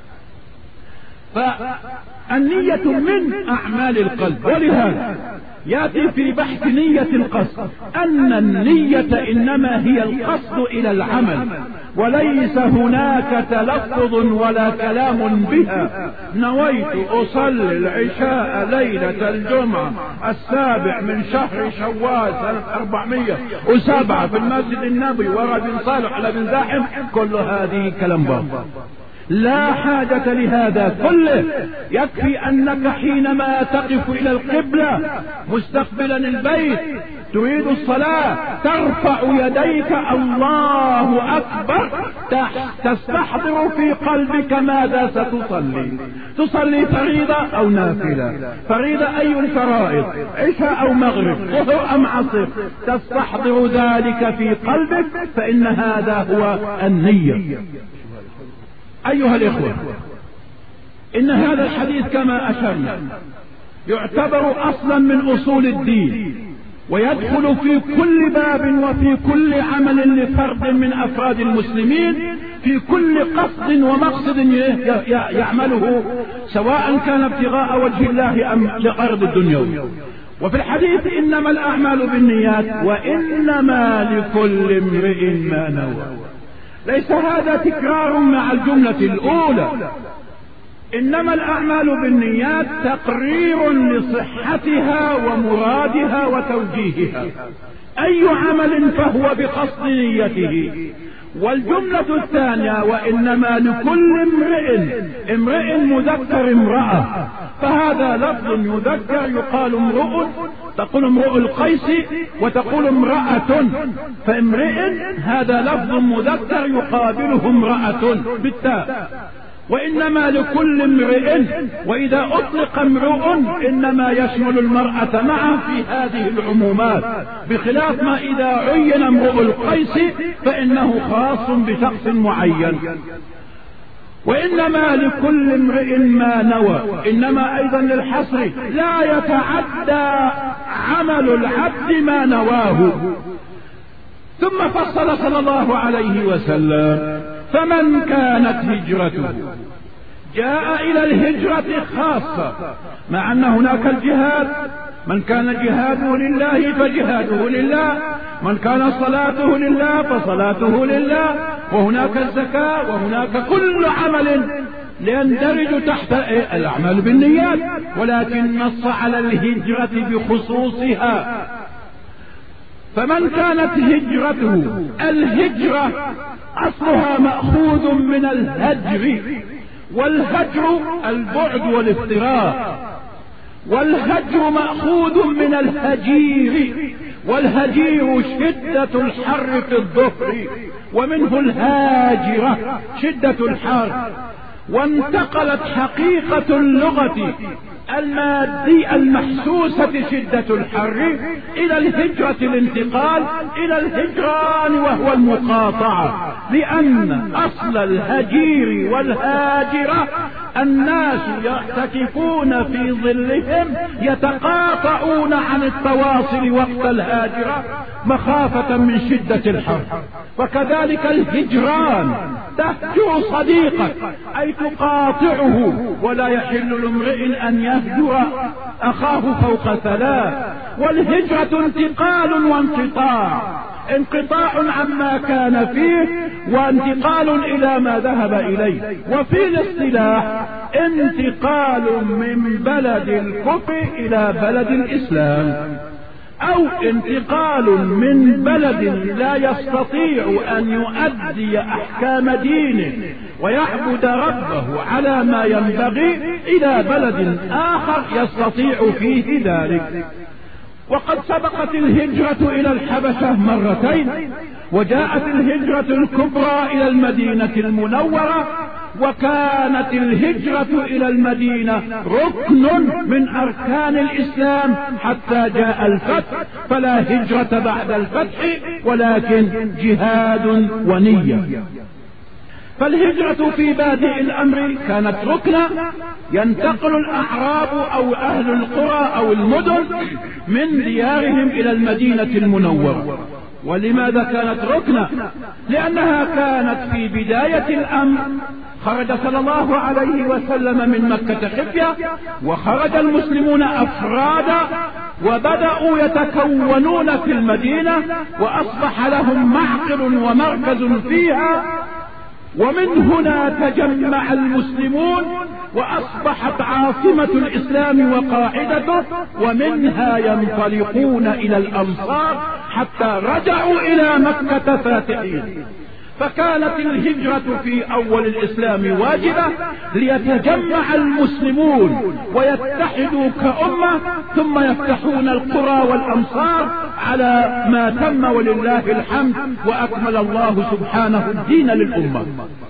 فالنية من أعمال القلب. ولهذا يأتي في بحث نية القصد أن النية إنما هي القصد إلى العمل، وليس هناك تلفظ ولا كلام بها. نويت أصلي العشاء ليلة الجمعة السابع من شهر شوال سنة أربعمائة وسبعة في المسجد النبوي ورا بن صالح على بن زاحم، كل هذه كلام باطل، لا حاجة لهذا كله. يكفي أنك حينما تقف إلى القبلة مستقبلا البيت تريد الصلاة ترفع يديك الله أكبر، تستحضر في قلبك ماذا ستصلي. تصلي فريضة أو نافلة؟ فريضة أي الفرائض؟ عشاء أو مغرب؟ ظهر أم عصر؟ تستحضر ذلك في قلبك، فإن هذا هو النية. أيها الإخوة، إن هذا الحديث كما أشرنا يعتبر أصلا من أصول الدين، ويدخل في كل باب وفي كل عمل لفرد من أفراد المسلمين في كل قصد ومقصد يعمله، سواء كان ابتغاء وجه الله أم لغرض الدنيا. وفي الحديث إنما الأعمال بالنيات وإنما لكل امرئ ما نوى. ليس هذا تكرار مع الجملة الأولى، إنما الأعمال بالنيات تقرير لصحتها ومرادها وتوجيهها، أي عمل فهو بقصد نيته. والجملة الثانية وإنما لكل امرئ، امرئ مذكر امرأة، فهذا لفظ يذكر يقال امرؤ، تقول امرؤ القيس وتقول امرأة، فامرئ هذا لفظ مذكر يقابله امرأة بالتاء. وإنما لكل امرئ، وإذا أطلق امرؤ إنما يشمل المرأة معه في هذه العمومات، بخلاف ما إذا عين امرؤ القيس فإنه خاص بشخص معين. وإنما لكل امرئ ما نوى، إنما أيضا للحصر، لا يتعدى عمل العبد ما نواه. ثم فصل صلى الله عليه وسلم: فمن كانت هجرته، جاء إلى الهجرة خاصة، مع أن هناك الجهاد، من كان جهاده لله فجهاده لله، من كان صلاته لله فصلاته لله، وهناك الزكاة، وهناك كل عمل يندرج تحت الأعمال بالنيات، ولكن نص على الهجرة بخصوصها. فمن كانت هجرته، الهجرة أصلها مأخوذ من الهجر، والهجر البعد والافتراق، والهجر مأخوذ من الهجير، والهجير شدة الحر في الظهر، ومنه الهاجرة شدة الحر. وانتقلت حقيقة اللغة المادي المحسوسة شدة الحر إلى الهجرة، الانتقال إلى الهجران وهو المقاطعة، لأن أصل الهجير والهاجرة الناس يعتكفون في ظلهم يتقاطعون عن التواصل وقت الهاجرة مخافة من شدة الحر. وكذلك الهجران، تهجر صديقك أي تقاطعه، ولا يحل لامرئ أن يهجر أخاه فوق ثلاث. والهجرة انتقال وانقطاع، انقطاع عما كان فيه وانتقال إلى ما ذهب إليه. وفي الاصطلاح انتقال من بلد الكفر إلى بلد الإسلام، أو انتقال من بلد لا يستطيع أن يؤدي أحكام دينه ويعبد ربه على ما ينبغي إلى بلد آخر يستطيع فيه ذلك. وقد سبقت الهجرة إلى الحبشة مرتين، وجاءت الهجرة الكبرى إلى المدينة المنورة، وكانت الهجرة إلى المدينة ركن من أركان الإسلام حتى جاء الفتح، فلا هجرة بعد الفتح ولكن جهاد ونية. فالهجرة في بادئ الأمر كانت ركنا، ينتقل الأعراب أو أهل القرى أو المدن من ديارهم إلى المدينة المنورة. ولماذا كانت ركنا؟ لأنها كانت في بداية الأمر، خرج صلى الله عليه وسلم من مكة خفية، وخرج المسلمون أفرادا، وبدأوا يتكونون في المدينة، وأصبح لهم معقل ومركز فيها، ومن هنا تجمع المسلمون وأصبحت عاصمة الإسلام وقاعدته، ومنها ينطلقون إلى الأمصار حتى رجعوا إلى مكة فاتحين. فكانت الهجرة في أول الإسلام واجبة ليتجمع المسلمون ويتحدوا كأمة، ثم يفتحون القرى والأمصار على ما تم ولله الحمد، وأكمل الله سبحانه الدين للأمة.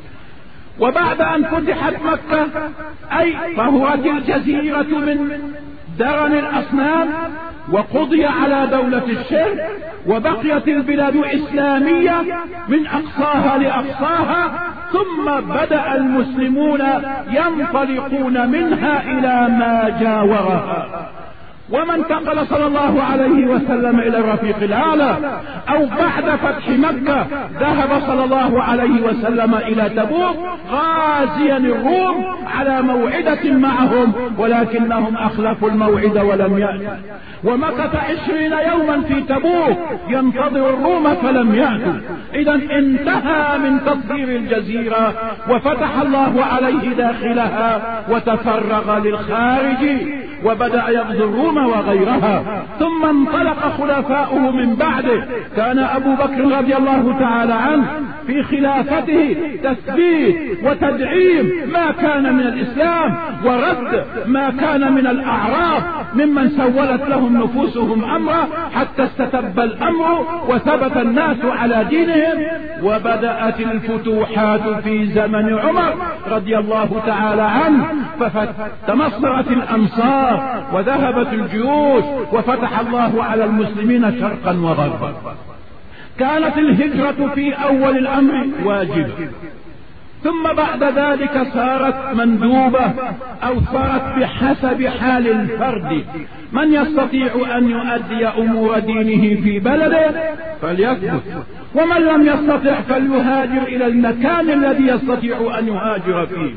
وبعد أن فتحت مكة أي فهرت الجزيرة من درن الأصنام، وقضي على دولة الشرك، وبقيت البلاد إسلامية من أقصاها لأقصاها، ثم بدأ المسلمون ينطلقون منها إلى ما جاورها. وما انتقل صلى الله عليه وسلم إلى الرفيق الأعلى أو بعد فتح مكة ذهب صلى الله عليه وسلم إلى تبوك غازيا الروم على موعدة معهم، ولكنهم أخلفوا الموعد ولم يأتوا، ومكث عشرين يوما في تبوك ينتظر الروم فلم يأتوا. إذا انتهى من تطهير الجزيرة وفتح الله عليه داخلها وتفرغ للخارج وبدأ يغزو الروم وغيرها. ثم انطلق خلفاؤه من بعده. كان أبو بكر رضي الله تعالى عنه في خلافته تثبيت وتدعيم ما كان من الإسلام ورد ما كان من الأعراب ممن سولت لهم نفوسهم أمرا حتى استتب الأمر وثبت الناس على دينهم. وبدأت الفتوحات في زمن عمر رضي الله تعالى عنه، فتمصرت الأمصار وذهبت الجيوش وفتح الله على المسلمين شرقا وغربا. كانت الهجرة في أول الأمر واجبة، ثم بعد ذلك صارت مندوبة أو صارت بحسب حال الفرد. من يستطيع أن يؤدي أمور دينه في بلده فليثبت، ومن لم يستطع فليهاجر إلى المكان الذي يستطيع أن يهاجر فيه.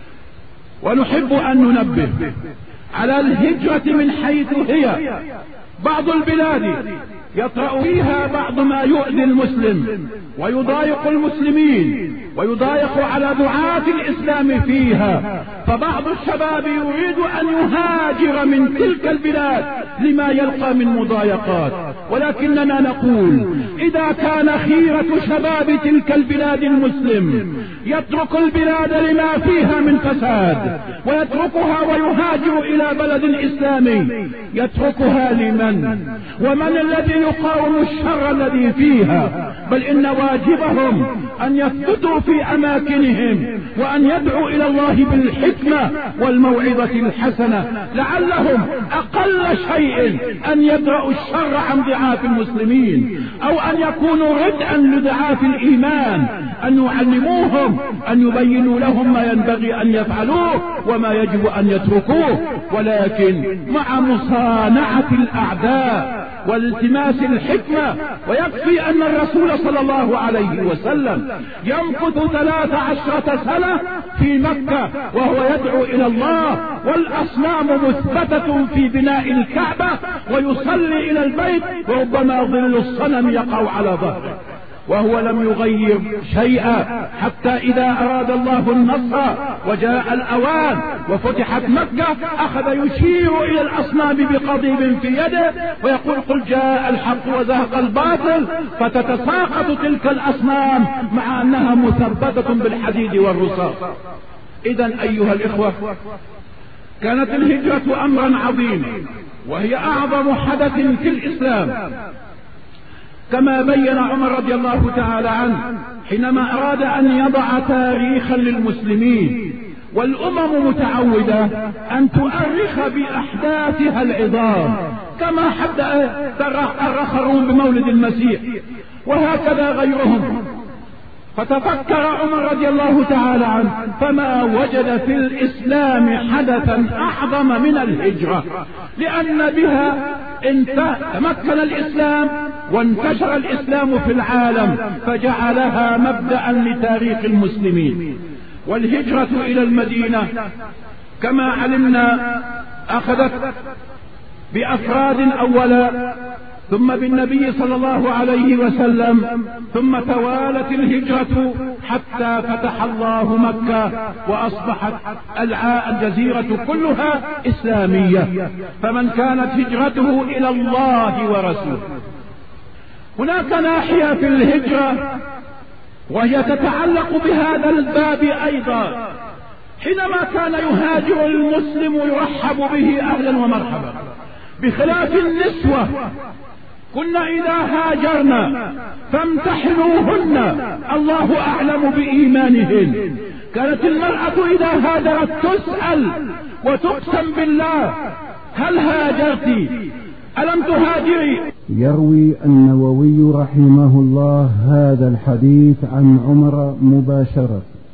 ونحب أن ننبه على الهجرة من حيث هي. بعض البلاد يطرأ فيها بعض ما يؤذي المسلم ويضايق المسلمين ويضايق على دعاة الإسلام فيها، فبعض الشباب يريد أن يهاجر من تلك البلاد لما يلقى من مضايقات. ولكننا نقول إذا كان خيرة شباب تلك البلاد المسلم يترك البلاد لما فيها من فساد ويتركها ويهاجر إلى بلد إسلامي، يتركها لمن؟ ومن الذي يقاوم الشر الذي فيها؟ بل إن واجبهم أن يثبتوا في أماكنهم وأن يدعوا إلى الله بالحكمة والموعظة الحسنة، لعلهم أقل شيء أن يدرأوا الشر عن ضعاف المسلمين، أو أن يكونوا ردءا لضعاف الإيمان، أن يعلموهم، أن يبينوا لهم ما ينبغي أن يفعلوه وما يجب أن يتركوه. ولكن مع مصانعة الأعداء والالتماس الحكمة. ويكفي أن الرسول صلى الله عليه وسلم يمكث ثلاث عشرة سنة في مكة وهو يدعو إلى الله، والأصنام مثبتة في بناء الكعبة، ويصلي إلى البيت وربما ظل الصنم يقع على ظهره، وهو لم يغير شيئا حتى إذا أراد الله النصر وجاء الأوان وفتحت مكة أخذ يشير إلى الأصنام بقضيب في يده ويقول قل جاء الحق وزهق الباطل، فتتساقط تلك الأصنام مع أنها مثبتة بالحديد والرصاص. إذن أيها الإخوة، كانت الهجرة أمرا عظيما وهي أعظم حدث في الإسلام، كما بين عمر رضي الله تعالى عنه حينما أراد أن يضع تاريخا للمسلمين. والأمم متعودة أن تؤرخ بأحداثها العظام، كما حتى أرخ الروم بمولد المسيح وهكذا غيرهم. فتفكر عمر رضي الله تعالى عنه فما وجد في الإسلام حدثا أعظم من الهجرة، لأن بها تمكن الإسلام وانتشر الإسلام في العالم، فجعلها مبدأ لتاريخ المسلمين. والهجرة إلى المدينة كما علمنا أخذت بأفراد أولا، ثم بالنبي صلى الله عليه وسلم، ثم توالت الهجرة حتى فتح الله مكة وأصبحت الجزيرة كلها إسلامية. فمن كانت هجرته إلى الله ورسوله. هناك ناحية في الهجرة وهي تتعلق بهذا الباب أيضا. حينما كان يهاجر المسلم يرحب به أهلا ومرحبا، بخلاف النسوة كنا إذا هاجرنا فامتحنوهن الله أعلم بإيمانهن. كانت المرأة إذا هاجرت تسأل وتقسم بالله هل هاجرت ألم تهاجري. يروي النووي رحمه الله هذا الحديث عن عمر مباشرة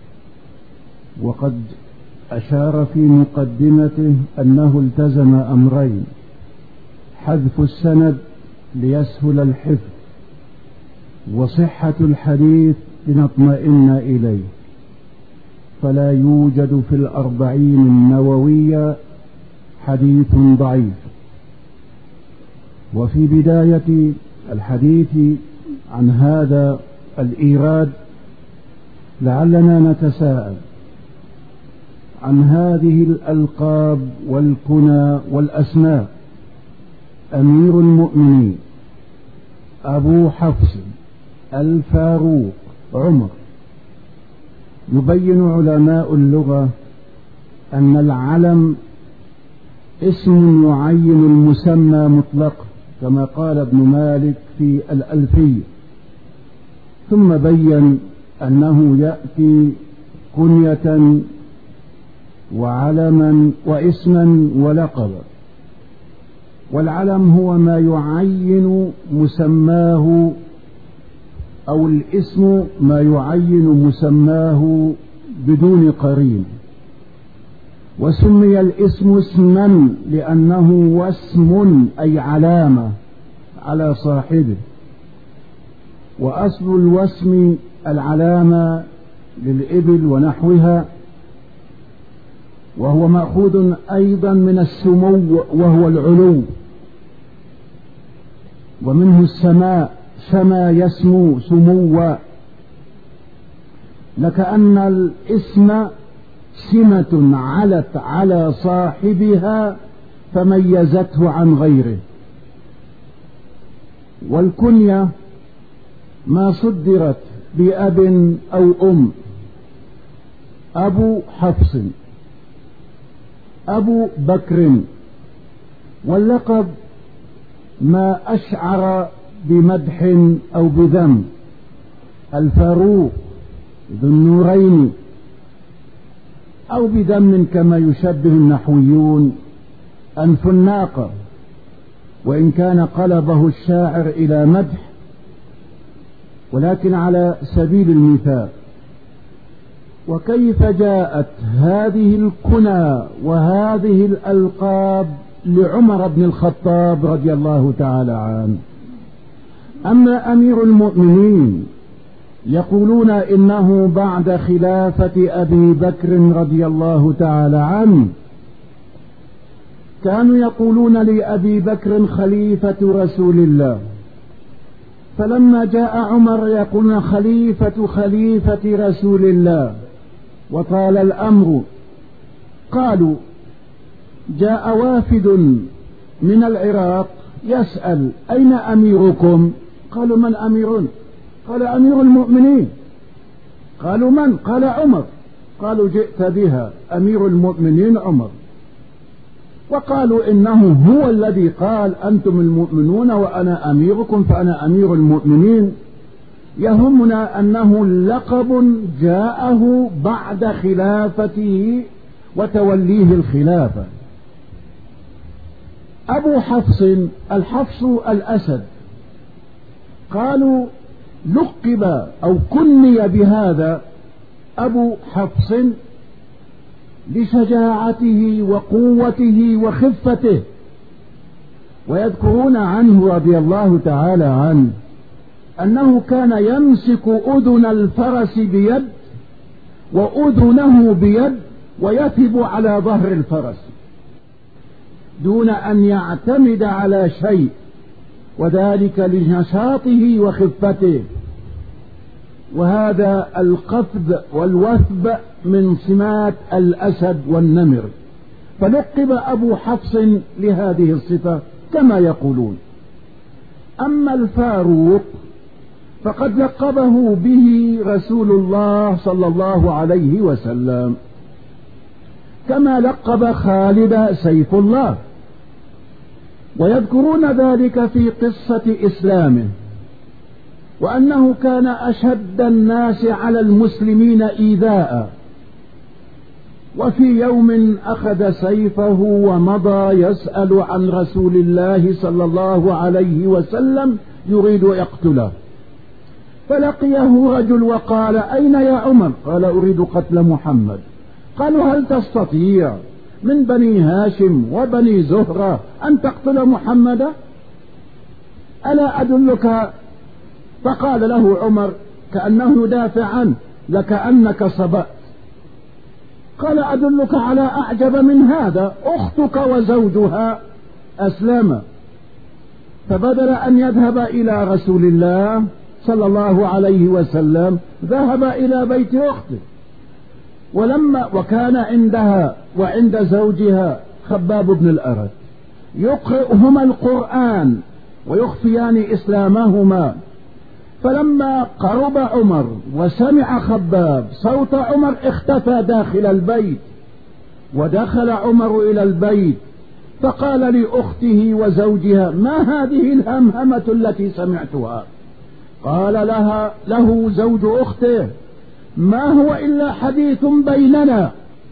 وقد أشار في مقدمته أنه التزم أمرين: حذف السند ليسهل الحفظ، وصحة الحديث لنطمئن إليه، فلا يوجد في الأربعين النووية حديث ضعيف. وفي بداية الحديث عن هذا الإيراد لعلنا نتساءل عن هذه الألقاب والكنى والأسماء: أمير المؤمنين، أبو حفص، الفاروق، عمر. يبين علماء اللغة أن العلم اسم يعين المسمى مطلق، كما قال ابن مالك في الألفية، ثم بين أنه يأتي كنية وعلما واسما ولقبا. والعلم هو ما يعين مسماه، أو الاسم ما يعين مسماه بدون قرين. وسمي الاسم اسما لأنه واسم أي علامة على صاحبه، وأصل الوسم العلامة للإبل ونحوها، وهو مأخوذ أيضا من السمو وهو العلو، ومنه السماء، سما يسمو سموا، لكأن الاسم سمة علت على صاحبها فميزته عن غيره. والكنية ما صدرت بأب أو أم: أبو حفص، أبو بكر. واللقب ما أشعر بمدح أو بذم: الفاروق، ذو النورين، أو بذم كما يشبه النحويون أنف الناقة، وإن كان قلبه الشاعر إلى مدح، ولكن على سبيل المثال. وكيف جاءت هذه الكنى وهذه الألقاب لعمر بن الخطاب رضي الله تعالى عنه؟ أما أمير المؤمنين يقولون إنه بعد خلافة أبي بكر رضي الله تعالى عنه. كانوا يقولون لأبي بكر خليفة رسول الله، فلما جاء عمر يقولون خليفة خليفة رسول الله، وطال الأمر. قالوا: جاء وافد من العراق يسأل: أين أميركم؟ قالوا: من أميرنا؟ قال: أمير المؤمنين. قالوا: من؟ قال: عمر. قالوا: جئت بها، أمير المؤمنين عمر. وقالوا إنه هو الذي قال: أنتم المؤمنون وأنا أميركم، فأنا أمير المؤمنين. يهمنا أنه لقب جاءه بعد خلافته وتوليه الخلافة. أبو حفص، الحفص الأسد، قالوا لقب أو كني بهذا أبو حفص لشجاعته وقوته وخفته. ويذكرون عنه رضي الله تعالى عنه أنه كان يمسك أذن الفرس بيد وأذنه بيد ويثب على ظهر الفرس دون أن يعتمد على شيء، وذلك لنشاطه وخفته. وهذا القفز والوثب من سمات الأسد والنمر، فلقب أبو حفص لهذه الصفة كما يقولون. أما الفاروق فقد لقبه به رسول الله صلى الله عليه وسلم، كما لقب خالد سيف الله. ويذكرون ذلك في قصة إسلامه، وأنه كان أشد الناس على المسلمين إيذاء. وفي يوم أخذ سيفه ومضى يسأل عن رسول الله صلى الله عليه وسلم يريد يقتله، فلقيه رجل وقال: أين يا عمر؟ قال: أريد قتل محمد. قالوا هل تستطيع من بني هاشم وبني زهرة أن تقتل محمدا؟ ألا أدلك؟ فقال له عمر كأنه يدافع عنه لكأنك صبأت. قال أدلك على أعجب من هذا، أختك وزوجها أسلم، فبدل أن يذهب إلى رسول الله صلى الله عليه وسلم ذهب إلى بيت أخته، ولما وكان عندها وعند زوجها خباب بن الأرت يقرئهما القرآن ويخفيان إسلامهما. فلما قرب عمر وسمع خباب صوت عمر اختفى داخل البيت، ودخل عمر إلى البيت فقال لأخته وزوجها ما هذه الهمهمة التي سمعتها؟ قال لها له زوج أخته ما هو إلا حديث بيننا،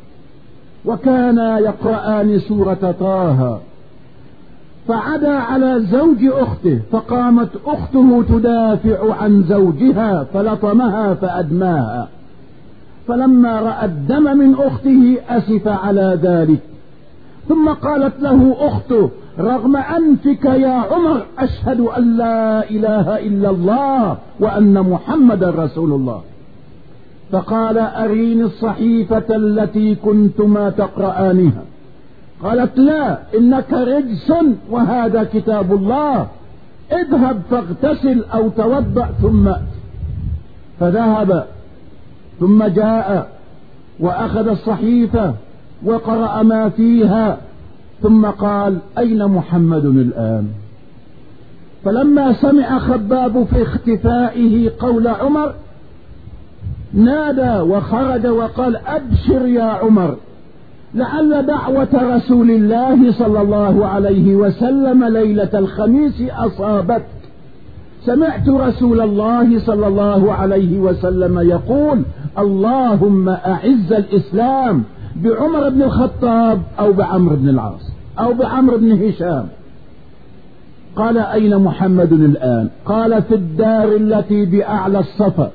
وكانا يقرآن سورة طه. فعدا على زوج أخته، فقامت أخته تدافع عن زوجها فلطمها فأدماها. فلما رأى الدم من أخته أسف على ذلك، ثم قالت له أخته رغم أنفك يا عمر أشهد أن لا إله إلا الله وأن محمد رسول الله. فقال أريني الصحيفة التي كنتما تقرآنها. قالت لا إنك رجس وهذا كتاب الله، اذهب فاغتسل أو توضأ ثم أت. فذهب ثم جاء وأخذ الصحيفة وقرأ ما فيها، ثم قال أين محمد الآن؟ فلما سمع خباب في اختفائه قول عمر نادى وخرج وقال أبشر يا عمر، لعل دعوة رسول الله صلى الله عليه وسلم ليلة الخميس أصابتك. سمعت رسول الله صلى الله عليه وسلم يقول اللهم أعز الإسلام بعمر بن الخطاب أو بعمر بن العاص أو بعمر بن هشام. قال أين محمد الآن؟ قال في الدار التي بأعلى الصفا.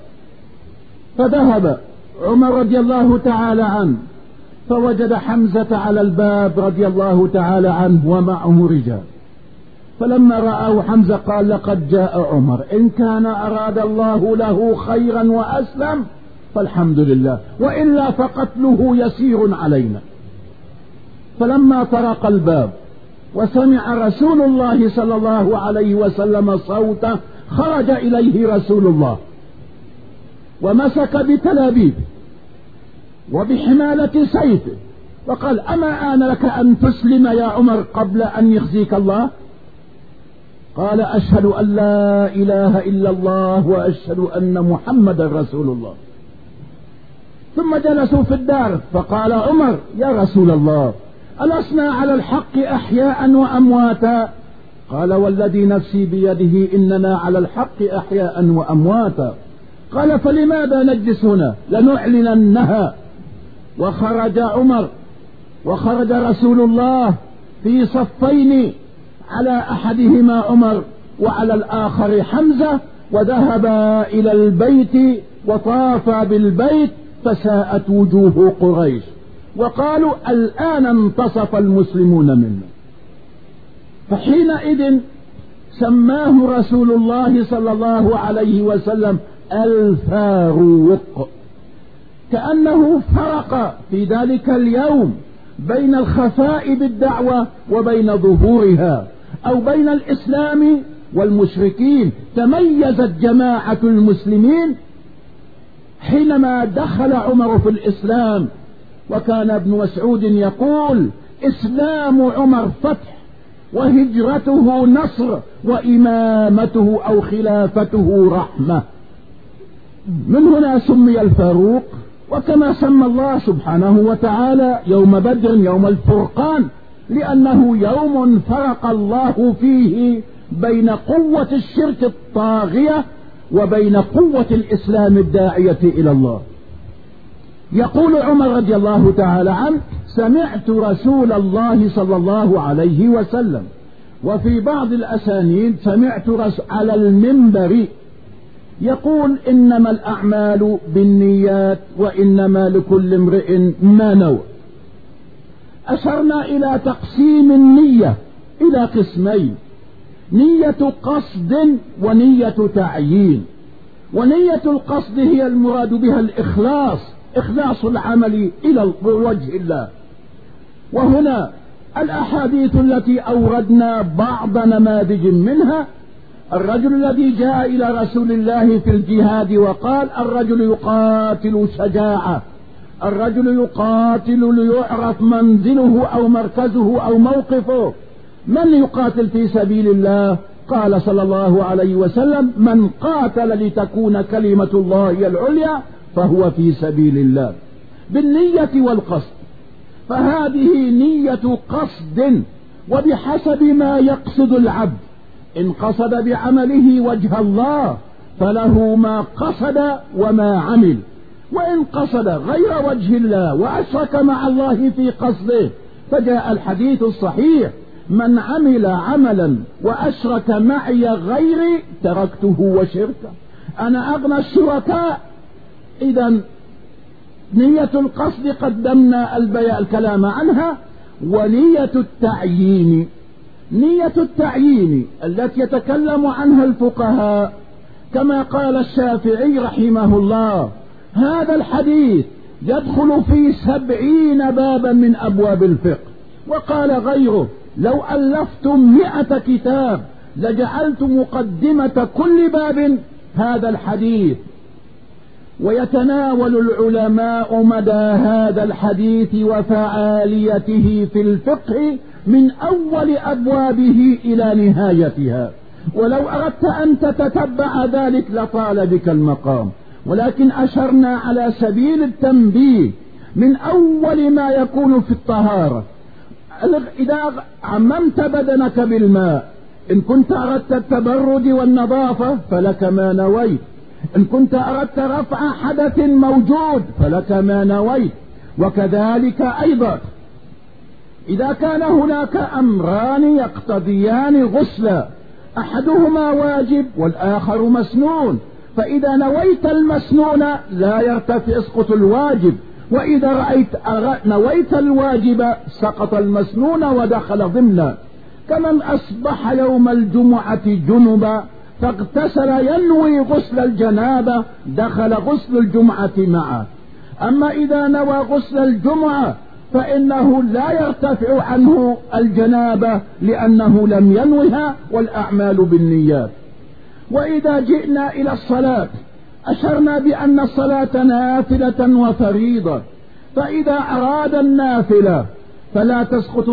فذهب عمر رضي الله تعالى عنه فوجد حمزة على الباب رضي الله تعالى عنه ومعه رجال. فلما رأوا حمزة قال لقد جاء عمر، إن كان أراد الله له خيرا وأسلم فالحمد لله، وإلا فقتله يسير علينا. فلما طرق الباب وسمع رسول الله صلى الله عليه وسلم صوته خرج إليه رسول الله ومسك بتلابيب وبحمالة سيفه وقال أما آن لك أن تسلم يا عمر قبل أن يخزيك الله؟ قال أشهد أن لا إله إلا الله وأشهد أن محمد رسول الله. ثم جلسوا في الدار فقال عمر يا رسول الله ألسنا على الحق أحياء وأمواتا؟ قال والذي نفسي بيده إننا على الحق أحياء وأمواتا. قال فلماذا نجلس هنا؟ لنعلننها. وخرج عمر وخرج رسول الله في صفين، على أحدهما عمر وعلى الآخر حمزة، وذهبا إلى البيت وطافا بالبيت فساءت وجوه قريش وقالوا الآن انتصف المسلمون منا. فحينئذ سماه رسول الله صلى الله عليه وسلم الفاروق، كأنه فرق في ذلك اليوم بين الخفاء بالدعوة وبين ظهورها، أو بين الإسلام والمشركين. تميزت جماعة المسلمين حينما دخل عمر في الإسلام، وكان ابن مسعود يقول إسلام عمر فتح وهجرته نصر وإمامته أو خلافته رحمة. من هنا سمي الفاروق، وكما سمى الله سبحانه وتعالى يوم بدر يوم الفرقان، لأنه يوم فرق الله فيه بين قوة الشرك الطاغية وبين قوة الإسلام الداعية إلى الله. يقول عمر رضي الله تعالى عنه سمعت رسول الله صلى الله عليه وسلم، وفي بعض الأسانيد سمعت رسول على المنبر يقول إنما الأعمال بالنيات وإنما لكل امرئ ما نوى. أشرنا إلى تقسيم النية إلى قسمين: نية قصد ونية تعيين. ونية القصد هي المراد بها الإخلاص، إخلاص العمل إلى وجه الله. وهنا الأحاديث التي أوردنا بعض نماذج منها: الرجل الذي جاء إلى رسول الله في الجهاد وقال: الرجل يقاتل شجاعة، الرجل يقاتل ليعرف منزله أو مركزه أو موقفه. من يقاتل في سبيل الله؟ قال صلى الله عليه وسلم: من قاتل لتكون كلمة الله هي العليا فهو في سبيل الله، بالنية والقصد. فهذه نية قصد، وبحسب ما يقصد العبد. إن قصد بعمله وجه الله فله ما قصد وما عمل، وإن قصد غير وجه الله وأشرك مع الله في قصده فجاء الحديث الصحيح: من عمل عملا وأشرك معي غيري تركته وشركه. أنا أغنى الشركاء. إذن نية القصد قدمنا الكلام عنها. ونية التعيين، نية التعيين التي يتكلم عنها الفقهاء كما قال الشافعي رحمه الله: هذا الحديث يدخل في سبعين بابا من أبواب الفقه. وقال غيره: لو ألفتم مئة كتاب لجعلت مقدمة كل باب هذا الحديث. ويتناول العلماء مدى هذا الحديث وفعاليته في الفقه من أول أبوابه إلى نهايتها، ولو أردت أن تتتبع ذلك لطال بك المقام، ولكن أشرنا على سبيل التنبيه من أول ما يكون في الطهارة. إذا عممت بدنك بالماء، إن كنت أردت التبرد والنظافة فلك ما نويت، إن كنت أردت رفع حدث موجود فلك ما نويت. وكذلك أيضا إذا كان هناك أمران يقتضيان غسلا، أحدهما واجب والآخر مسنون، فإذا نويت المسنون لا يرتفع يسقط الواجب، وإذا رأيت نويت الواجب سقط المسنون ودخل ضمنا. كمن أصبح يوم الجمعة جنبا فاغتسل ينوي غسل الجنابة دخل غسل الجمعة معه. أما إذا نوى غسل الجمعة فإنه لا يرتفع عنه الجنابة لأنه لم ينوها، والأعمال بالنيات. وإذا جئنا إلى الصلاة أشرنا بأن الصلاة نافلة وفريضة، فإذا أراد النافلة فلا تسقط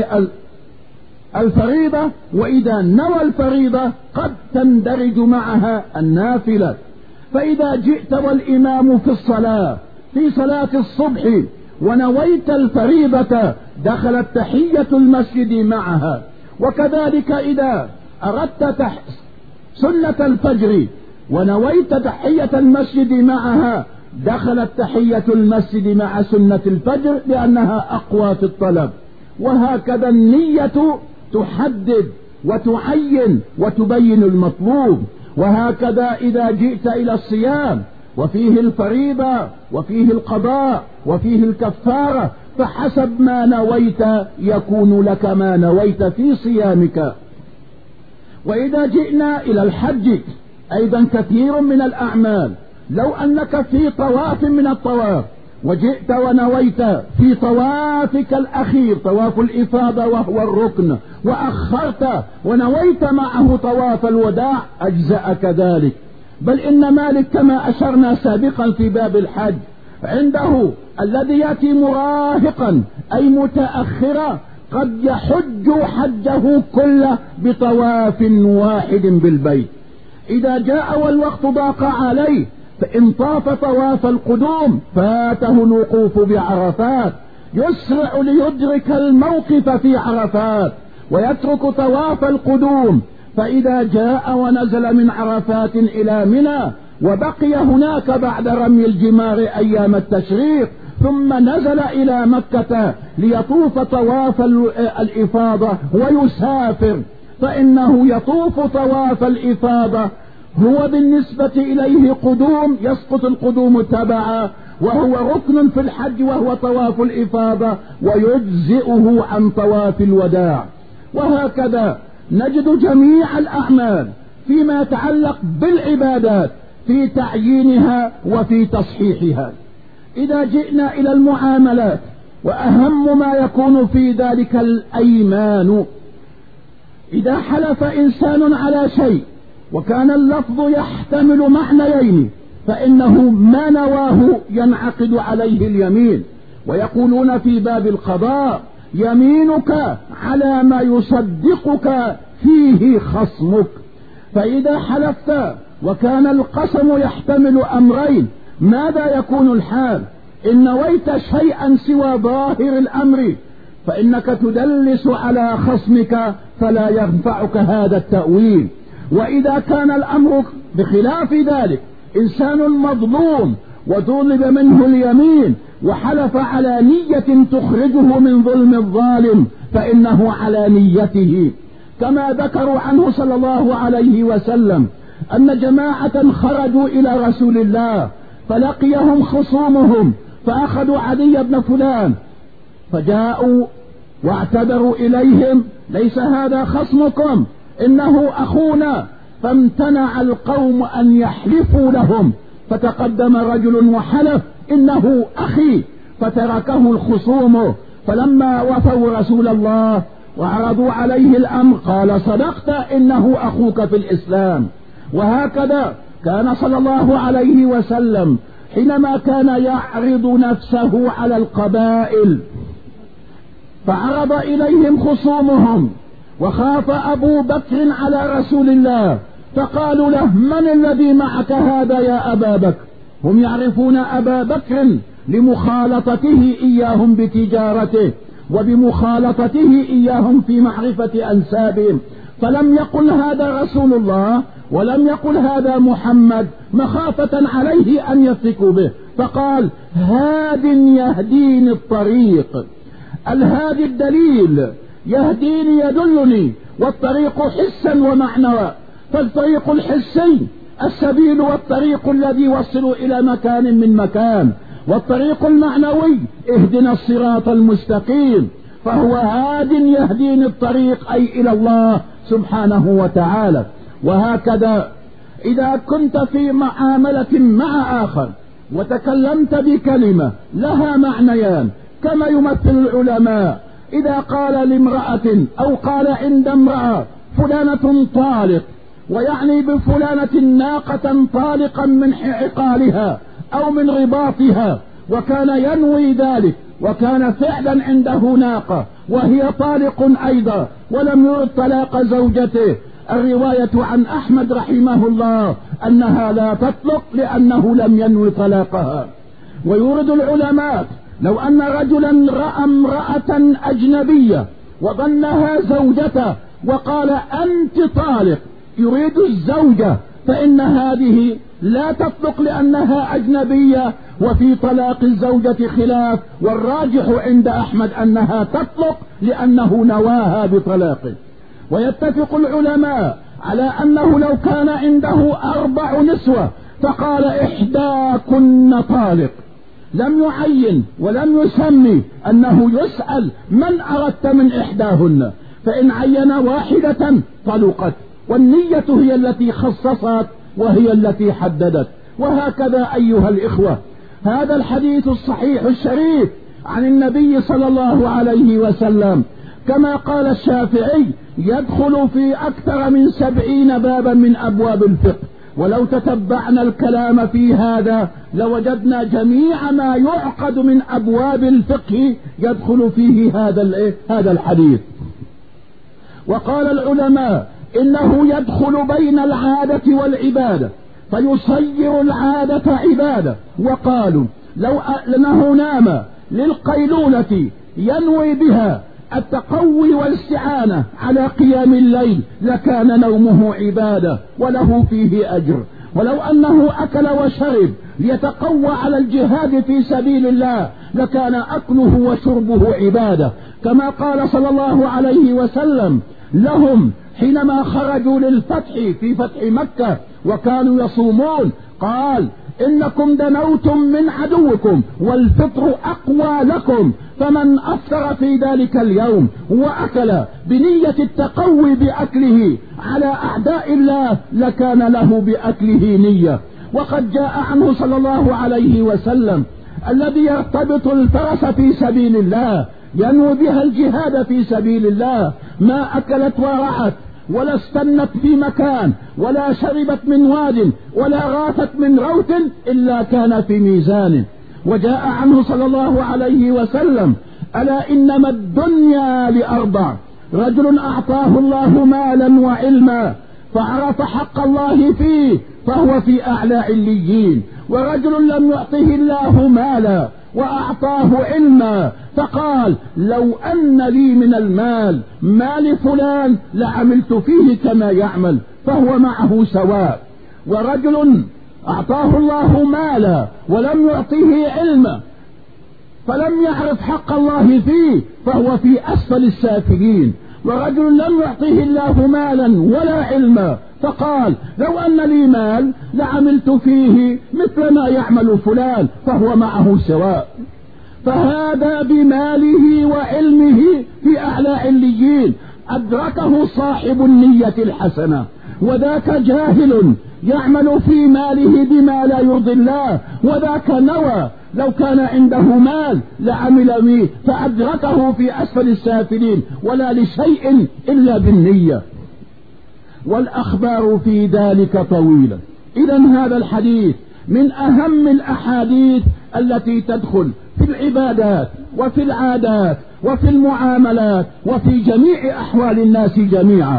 الفريضة، وإذا نوى الفريضة قد تندرج معها النافلة. فإذا جئت والإمام في الصلاة في صلاة الصبح ونويت الفريضة دخلت تحية المسجد معها. وكذلك إذا أردت سنة الفجر ونويت تحية المسجد معها دخلت تحية المسجد مع سنة الفجر لأنها أقوى في الطلب. وهكذا النية تحدد وتعين وتبين المطلوب. وهكذا إذا جئت إلى الصيام وفيه الفريضة وفيه القضاء وفيه الكفارة فحسب ما نويت يكون لك ما نويت في صيامك. وإذا جئنا إلى الحج أيضا كثير من الأعمال، لو أنك في طواف من الطواف وجئت ونويت في طوافك الأخير طواف الإفاضة وهو الركن وأخرت ونويت معه طواف الوداع أجزأك ذلك. بل إن مالك كما أشرنا سابقا في باب الحج عنده الذي يأتي مراهقا أي متأخرا قد يحج حجه كله بطواف واحد بالبيت. إذا جاء والوقت ضاق عليه فإن طاف طواف القدوم فاته الوقوف بعرفات، يسرع ليدرك الموقف في عرفات ويترك طواف القدوم. فإذا جاء ونزل من عرفات إلى منى وبقي هناك بعد رمي الجمار أيام التشريق ثم نزل إلى مكة ليطوف طواف الإفاضة ويسافر، فإنه يطوف طواف الإفاضة هو بالنسبة إليه قدوم يسقط القدوم تبعا، وهو ركن في الحج وهو طواف الإفاضة ويجزئه عن طواف الوداع. وهكذا نجد جميع الأعمال فيما يتعلق بالعبادات في تعيينها وفي تصحيحها. إذا جئنا إلى المعاملات، وأهم ما يكون في ذلك الأيمان. إذا حلف إنسان على شيء وكان اللفظ يحتمل معنيين فإنه ما نواه ينعقد عليه اليمين. ويقولون في باب القضاء: يمينك على ما يصدقك فيه خصمك. فإذا حلفت وكان القسم يحتمل أمرين ماذا يكون الحال؟ إن نويت شيئا سوى ظاهر الأمر فإنك تدلس على خصمك فلا ينفعك هذا التأويل. وإذا كان الأمر بخلاف ذلك، إنسان مظلوم وطلب منه اليمين وحلف على نية تخرجه من ظلم الظالم فإنه على نيته، كما ذكروا عنه صلى الله عليه وسلم أن جماعة خرجوا إلى رسول الله فلقيهم خصومهم فأخذوا عدي بن فلان فجاءوا واعتذروا إليهم: ليس هذا خصمكم، إنه أخونا. فامتنع القوم أن يحلفوا لهم، فتقدم رجل وحلف: إنه أخي، فتركه الخصوم. فلما وفوا رسول الله وعرضوا عليه الأمر قال: صدقت، إنه أخوك في الإسلام. وهكذا كان صلى الله عليه وسلم حينما كان يعرض نفسه على القبائل فعرض إليهم خصومهم، وخاف أبو بكر على رسول الله فقالوا له: من الذي معك هذا يا أبا بكر؟ هم يعرفون أبا بكر لمخالطته إياهم بتجارته وبمخالطته إياهم في معرفة أنسابهم، فلم يقل هذا رسول الله ولم يقل هذا محمد مخافة عليه أن يثقوا به، فقال: هاد يهديني الطريق. الهادي الدليل، يهديني يدلني، والطريق حسا ومعنى. فالطريق الحسي السبيل والطريق الذي يوصل إلى مكان من مكان، والطريق المعنوي اهدنا الصراط المستقيم. فهو هاد يهديني الطريق أي إلى الله سبحانه وتعالى. وهكذا إذا كنت في معاملة مع آخر وتكلمت بكلمة لها معنيان، كما يمثل العلماء إذا قال لامرأة أو قال عند امرأة: فلانة طالق، ويعني بفلانة ناقة طالقا من عقالها أو من رباطها، وكان ينوي ذلك، وكان فعلا عنده ناقة وهي طالق أيضا ولم يرد طلاق زوجته. الرواية عن أحمد رحمه الله أنها لا تطلق لأنه لم ينوي طلاقها. ويورد العلماء لو أن رجلا رأى امرأة أجنبية وظنها زوجته وقال: أنت طالق، يريد الزوجة، فإن هذه لا تطلق لأنها أجنبية، وفي طلاق الزوجة خلاف، والراجح عند أحمد أنها تطلق لأنه نواها بطلاقه. ويتفق العلماء على أنه لو كان عنده أربع نسوة فقال: إحداكن طالق، لم يعين ولم يسمي أنه يسأل من أردت من إحداهن، فإن عين واحدة طلقت، والنية هي التي خصصت وهي التي حددت. وهكذا أيها الإخوة، هذا الحديث الصحيح الشريف عن النبي صلى الله عليه وسلم كما قال الشافعي يدخل في أكثر من سبعين بابا من أبواب الفقه، ولو تتبعنا الكلام في هذا لوجدنا جميع ما يعقد من أبواب الفقه يدخل فيه هذا هذا الحديث. وقال العلماء إنه يدخل بين العادة والعبادة فيصير العادة عبادة. وقالوا لو أنه نام للقيلولة ينوي بها التقوي والاستعانة على قيام الليل لكان نومه عبادة وله فيه أجر. ولو أنه أكل وشرب ليتقوى على الجهاد في سبيل الله لكان أكله وشربه عبادة، كما قال صلى الله عليه وسلم لهم حينما خرجوا للفتح في فتح مكة وكانوا يصومون. قال إنكم دنوتم من عدوكم والفطر أقوى لكم، فمن أفطر في ذلك اليوم وأكل بنية التقوي بأكله على أعداء الله لكان له بأكله نية. وقد جاء عنه صلى الله عليه وسلم الذي يرتبط الفرس في سبيل الله ينوي بها الجهاد في سبيل الله ما أكلت ورعت ولا استنت في مكان ولا شربت من واد ولا غافت من روث إلا كان في ميزانه. وجاء عنه صلى الله عليه وسلم ألا إنما الدنيا لأربع: رجل أعطاه الله مالا وعلما فعرف حق الله فيه فهو في أعلى عليين، ورجل لم يعطه الله مالا وأعطاه علما فقال لو أن لي من المال مال فلان لعملت فيه كما يعمل فهو معه سواء. ورجل أعطاه الله مالا ولم يعطيه علما فلم يعرف حق الله فيه فهو في أسفل السافلين. ورجل لم يعطيه الله مالا ولا علما فقال لو أن لي مال لعملت فيه مثل ما يعمل فلان فهو معه سواء. فهذا بماله وعلمه في أعلى عليين أدركه صاحب النية الحسنة، وذاك جاهل يعمل في ماله بما لا يرضي الله، وذاك نوى لو كان عنده مال لعمل به فأدركه في أسفل السافلين ولا لشيء إلا بالنية. والأخبار في ذلك طويلة. إذن هذا الحديث من أهم الأحاديث التي تدخل في العبادات وفي العادات وفي المعاملات وفي جميع أحوال الناس جميعا.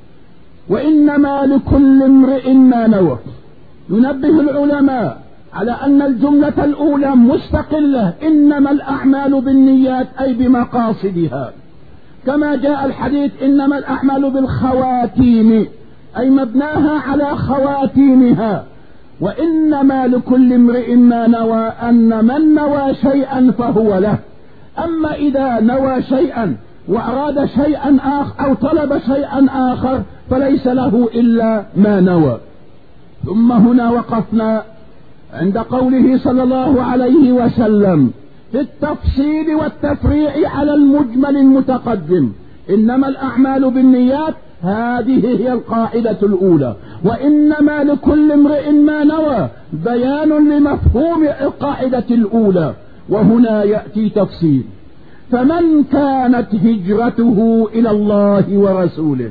وإنما لكل امرئ ما نوى. ينبه العلماء على أن الجملة الأولى مستقلة، إنما الأعمال بالنيات أي بمقاصدها، كما جاء الحديث إنما الأعمال بالخواتيم أي مبناها على خواتيمها. وإنما لكل امرئ ما نوى أن من نوى شيئا فهو له. أما إذا نوى شيئا وأراد شيئا آخر أو طلب شيئا آخر فليس له إلا ما نوى. ثم هنا وقفنا عند قوله صلى الله عليه وسلم في التفصيل والتفريع على المجمل المتقدم إنما الأعمال بالنيات. هذه هي القاعدة الأولى. وإنما لكل امرئ ما نوى بيان لمفهوم القاعدة الأولى. وهنا يأتي تفصيل. فمن كانت هجرته إلى الله ورسوله.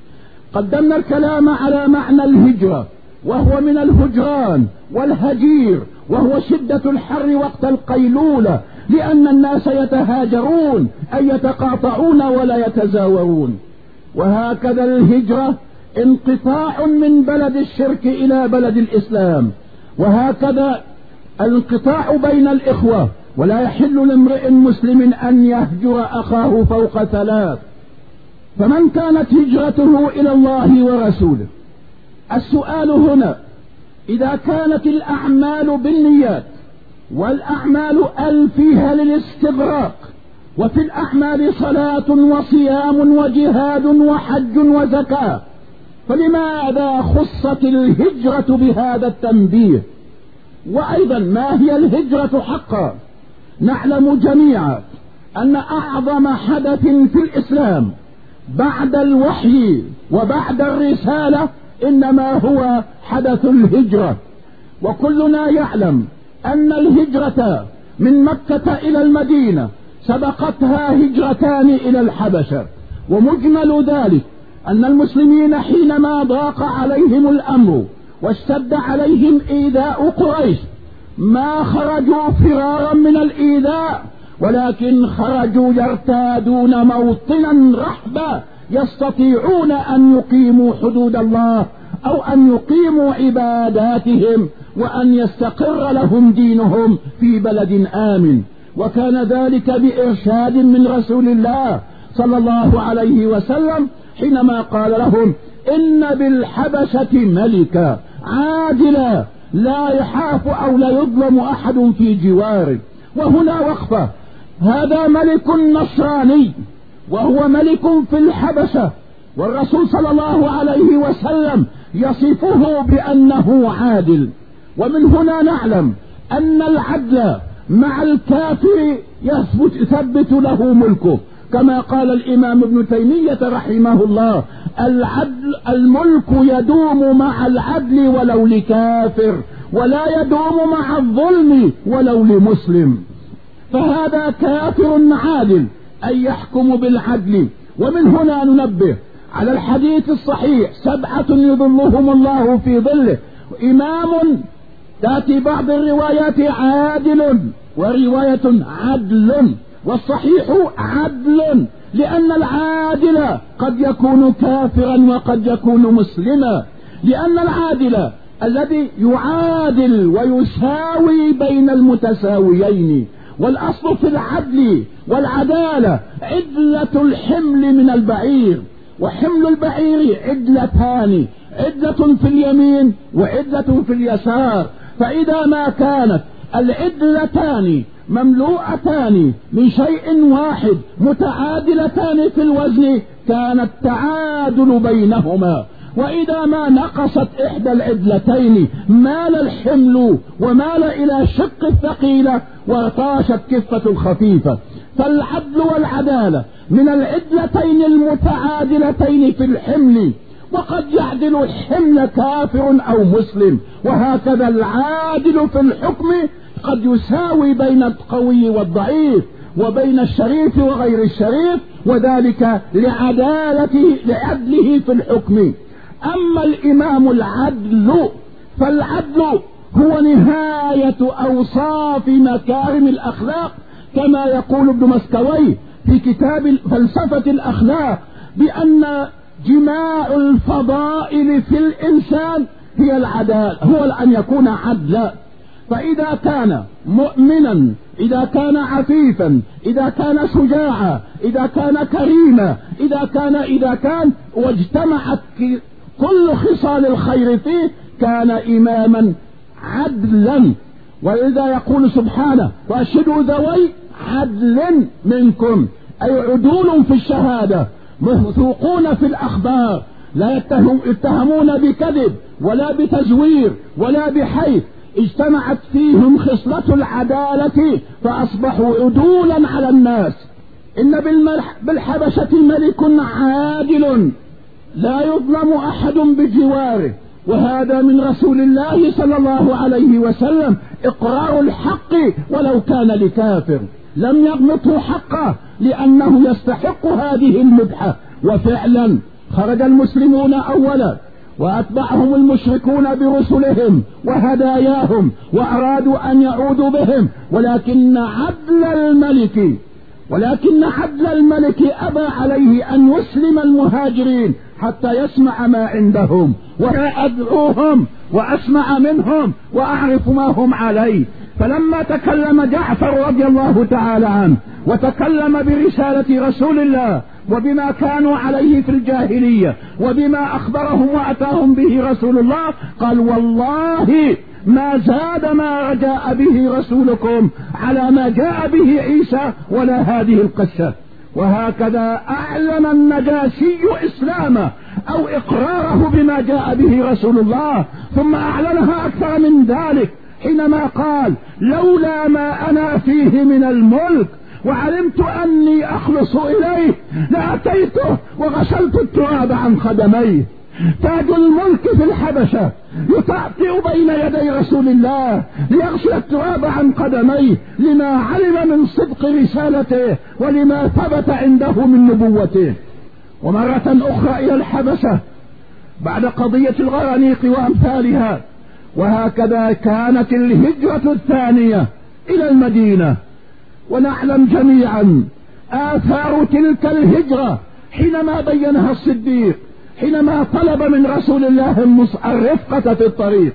قدمنا الكلام على معنى الهجرة وهو من الهجران والهجير، وهو شدة الحر وقت القيلولة، لأن الناس يتهاجرون أي يتقاطعون ولا يتزاورون. وهكذا الهجرة انقطاع من بلد الشرك إلى بلد الإسلام، وهكذا الانقطاع بين الإخوة. ولا يحل لامرئ مسلم أن يهجر أخاه فوق ثلاث. فمن كانت هجرته إلى الله ورسوله. السؤال هنا إذا كانت الأعمال بالنيات والأعمال أل فيها للاستغراق، وفي الأعمال صلاة وصيام وجهاد وحج وزكاة، فلماذا خصت الهجرة بهذا التنبيه؟ وأيضا ما هي الهجرة حقا؟ نعلم جميعا أن أعظم حدث في الإسلام بعد الوحي وبعد الرسالة إنما هو حدث الهجرة. وكلنا يعلم أن الهجرة من مكة إلى المدينة سبقتها هجرتان إلى الحبشة. ومجمل ذلك أن المسلمين حينما ضاق عليهم الأمر واشتد عليهم إيذاء قريش ما خرجوا فرارا من الإيذاء، ولكن خرجوا يرتادون موطنا رحبا يستطيعون أن يقيموا حدود الله أو أن يقيموا عباداتهم وأن يستقر لهم دينهم في بلد آمن. وكان ذلك بإرشاد من رسول الله صلى الله عليه وسلم حينما قال لهم إن بالحبشة ملكا عادلا لا يحاف أو لا يظلم أحد في جواره. وهنا وقفة. هذا ملك نصراني وهو ملك في الحبشة، والرسول صلى الله عليه وسلم يصفه بأنه عادل. ومن هنا نعلم أن العدل مع الكافر يثبت, يثبت له ملكه، كما قال الإمام ابن تيمية رحمه الله: العدل الملك يدوم مع العدل ولو لكافر، ولا يدوم مع الظلم ولو لمسلم. فهذا كافر عادل أن يحكم بالعدل. ومن هنا ننبه على الحديث الصحيح: سبعة يظلهم الله في ظله، إمام تأتي بعض الروايات عادل ورواية عدل، والصحيح عدل، لأن العادل قد يكون كافرا وقد يكون مسلما، لأن العادل الذي يعادل ويساوي بين المتساويين. والأصل في العدل والعدالة عدلة الحمل من البعير، وحمل البعير عدلتان: عدلة في اليمين وعدلة في اليسار. فإذا ما كانت العدلتان مملوءتان من شيء واحد متعادلتان في الوزن كان التعادل بينهما. وإذا ما نقصت إحدى العدلتين مال الحمل ومال إلى شق الثقيلة وارتاشت كفة الخفيفة. فالعدل والعدالة من العدلتين المتعادلتين في الحمل، وقد يعدل الحمل كافر أو مسلم. وهكذا العادل في الحكم قد يساوي بين القوي والضعيف وبين الشريف وغير الشريف، وذلك لعدالته لعدله في الحكم. أما الإمام العدل فالعدل هو نهاية أوصاف مكارم الأخلاق، كما يقول ابن مسكوي في كتاب فلسفة الأخلاق بأن جماع الفضائل في الإنسان هي العدالة، هو أن يكون عدلا. فإذا كان مؤمنا، إذا كان عفيفا، إذا كان شجاعا، إذا كان كريما، إذا كان إذا كان واجتمعت كل خصال الخير فيه كان إماما عدلا. وإذا يقول سبحانه: وأشهدوا ذوي عدل منكم، أي عدول في الشهادة، موثوقون في الأخبار، لا يتهمون بكذب ولا بتزوير ولا بحيث، اجتمعت فيهم خصلة العدالة فأصبحوا عدولا على الناس. إن بالحبشة ملك عادل لا يظلم أحد بجواره، وهذا من رسول الله صلى الله عليه وسلم إقرار الحق ولو كان لكافر، لم يغمطه حقه لأنه يستحق هذه المدحة. وفعلا خرج المسلمون أولا وأتبعهم المشركون برسلهم وهداياهم وأرادوا أن يعودوا بهم، ولكن عدل الملك ولكن عدل الملك أبى عليه أن يسلم المهاجرين حتى يسمع ما عندهم، وأدعوهم وأسمع منهم وأعرف ما هم عليه. فلما تكلم جعفر رضي الله تعالى عنه وتكلم برسالة رسول الله وبما كانوا عليه في الجاهلية وبما أخبرهم وأتاهم به رسول الله، قال: والله ما زاد ما جاء به رسولكم على ما جاء به عيسى ولا هذه القصة. وهكذا أعلن النجاشي إسلامه أو إقراره بما جاء به رسول الله، ثم أعلنها أكثر من ذلك حينما قال: لولا ما أنا فيه من الملك وعلمت أني أخلص إليه لأتيته وغسلت التراب عن قدميه. تاج الملك في الحبشة يطأطئ بين يدي رسول الله ليغسل التراب عن قدميه لما علم من صدق رسالته ولما ثبت عنده من نبوته. ومرة أخرى إلى الحبشة بعد قضية الغرانيق وأمثالها. وهكذا كانت الهجرة الثانية إلى المدينة. ونعلم جميعا آثار تلك الهجرة حينما بينها الصديق، حينما طلب من رسول الله الرفقة في الطريق: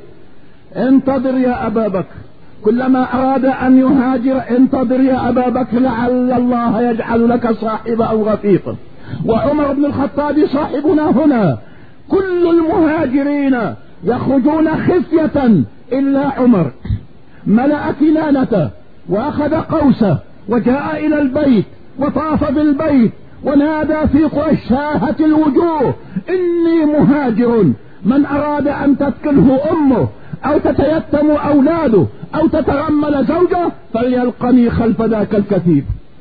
انتظر يا أبا بكر، كلما أراد أن يهاجر: انتظر يا أبا بكر لعل الله يجعل لك صاحب أو رفيق. وعمر بن الخطاب صاحبنا هنا، كل المهاجرين يخرجون خفية إلا عمر، ملأ كنانته وأخذ قوسه وجاء إلى البيت وطاف بالبيت ونادى في قريش شاهت الوجوه: إني مهاجر من أراد أن تثكله أمه أو تتيتم أولاده أو تترمل زوجه فليلقني خلف ذاك الكثيب.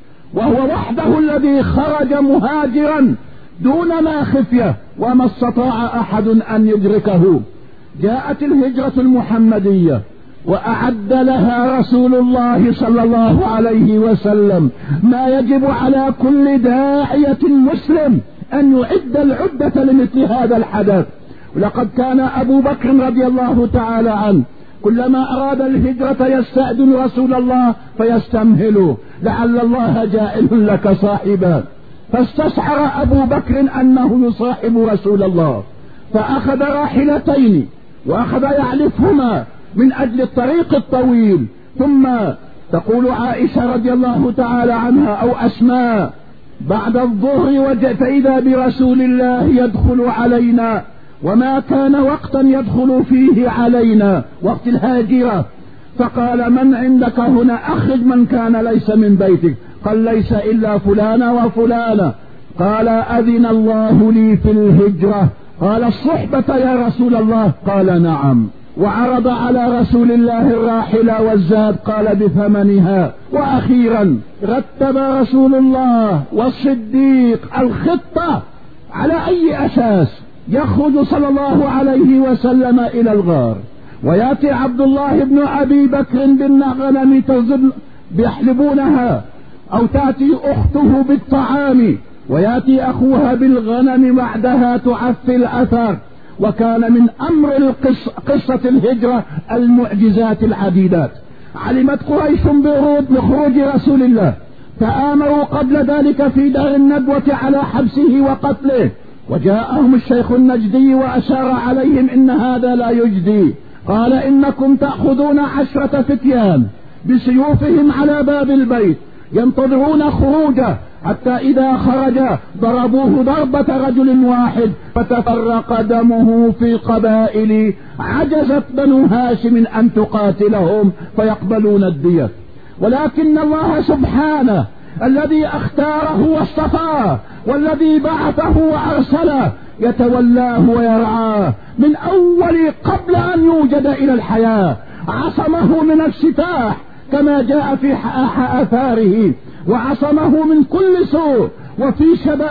وهو وحده الذي خرج مهاجرا دون ما خفية وما استطاع أحد أن يدركه. جاءت الهجرة المحمدية وأعد لها رسول الله صلى الله عليه وسلم ما يجب على كل داعية مسلم أن يعد العدة لمثل هذا الحدث. ولقد كان أبو بكر رضي الله تعالى عنه كلما أراد الهجرة يستأذن رسول الله فيستمهله، لعل الله جائل لك صاحبا. فاستشعر أبو بكر أنه يصاحب رسول الله فأخذ راحلتين وأخذ يعلفهما من أجل الطريق الطويل. ثم تقول عائشة رضي الله تعالى عنها أو أسماء: بعد الظهر وجدت إذا برسول الله يدخل علينا، وما كان وقتا يدخل فيه علينا وقت الهاجرة، فقال: من عندك هنا؟ أخرج من كان ليس من بيتك. قال: ليس إلا فلانة وفلانة. قال: أذن الله لي في الهجرة. قال: الصحبة يا رسول الله؟ قال: نعم. وعرض على رسول الله الراحلة والزاد، قال: بثمنها. وأخيرا رتب رسول الله والصديق الخطة على أي أساس يخرج صلى الله عليه وسلم إلى الغار، ويأتي عبد الله بن أبي بكر بالغنم تظل بيحلبونها، أو تأتي أخته بالطعام، ويأتي أخوها بالغنم بعدها تعفي الأثر. وكان من أمر القصة قصة الهجرة المعجزات العديدات. علمت قريش بخروج رسول الله، فآمروا قبل ذلك في دار الندوة على حبسه وقتله، وجاءهم الشيخ النجدي وأشار عليهم: إن هذا لا يجدي. قال: إنكم تأخذون عشرة فتيان بسيوفهم على باب البيت ينتظرون خروجه، حتى إذا خرج ضربوه ضربة رجل واحد فتفرق دمه في قبائل، عجزت بنو هاشم أن تقاتلهم فيقبلون الدية. ولكن الله سبحانه الذي اختاره واصطفاه والذي بعثه وأرسله يتولاه ويرعاه من أول قبل أن يوجد إلى الحياة، عصمه من السفاح كما جاء في آثاره، وعصمه من كل سوء، وفي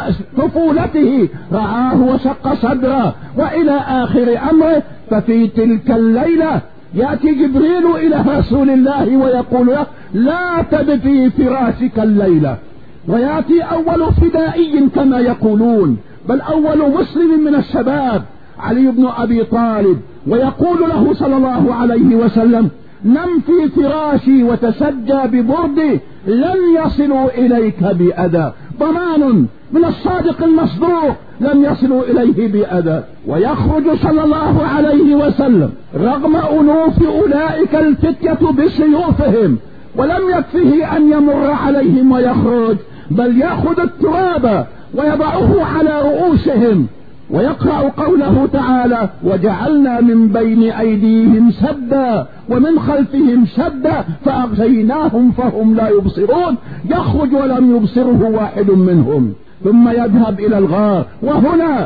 طفولته رعاه وشق صدره وإلى آخر أمره. ففي تلك الليلة يأتي جبريل إلى رسول الله ويقول له: لا تبت في فراشك الليلة. ويأتي أول فدائي كما يقولون، بل أول مسلم من الشباب، علي بن أبي طالب، ويقول له صلى الله عليه وسلم: نم في فراشي وتسجى ببردي، لن يصلوا إليك بأذى. ضمان من الصادق المصدوق لن يصلوا إليه بأذى. ويخرج صلى الله عليه وسلم رغم أنوف أولئك الفتية بسيوفهم، ولم يكفه أن يمر عليهم ويخرج، بل يأخذ التراب ويضعه على رؤوسهم، ويقرأ قوله تعالى: وجعلنا من بين أيديهم سدا ومن خلفهم سدا فأغشيناهم فهم لا يبصرون. يخرج ولم يبصره واحد منهم، ثم يذهب إلى الغار. وهنا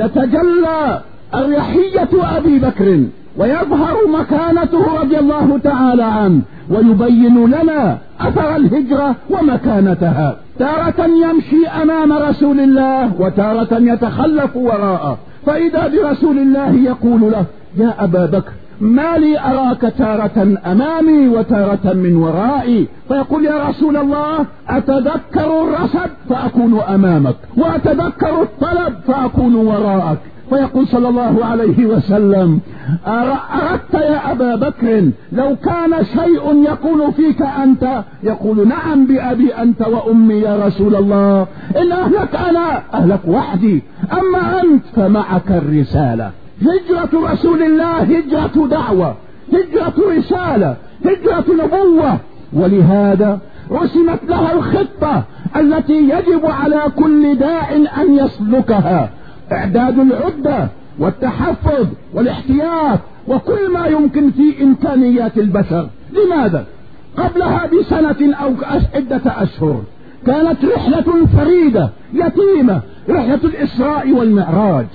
تتجلى أريحية أبي بكر ويظهر مكانته رضي الله تعالى عنه، ويبين لنا أثر الهجرة ومكانتها. تارة يمشي أمام رسول الله وتارة يتخلف وراءه، فإذا برسول الله يقول له: يا أبا بكر، ما لي أراك تارة أمامي وتارة من ورائي؟ فيقول: يا رسول الله، أتذكر الرصد فأكون أمامك، وأتذكر الطلب فأكون وراءك. فيقول صلى الله عليه وسلم: أردت يا أبا بكر لو كان شيء يكون فيك أنت؟ يقول: نعم بأبي أنت وأمي يا رسول الله، إن أهلك أنا أهلك وحدي، أما أنت فمعك الرسالة. هجرة رسول الله هجرة دعوة، هجرة رسالة، هجرة نبوة، ولهذا رسمت لها الخطة التي يجب على كل داع أن يسلكها: إعداد العدة والتحفظ والاحتياط وكل ما يمكن في إمكانيات البشر. لماذا؟ قبلها بسنة أو عدة أشهر كانت رحلة فريدة يتيمة، رحلة الإسراء والمعراج.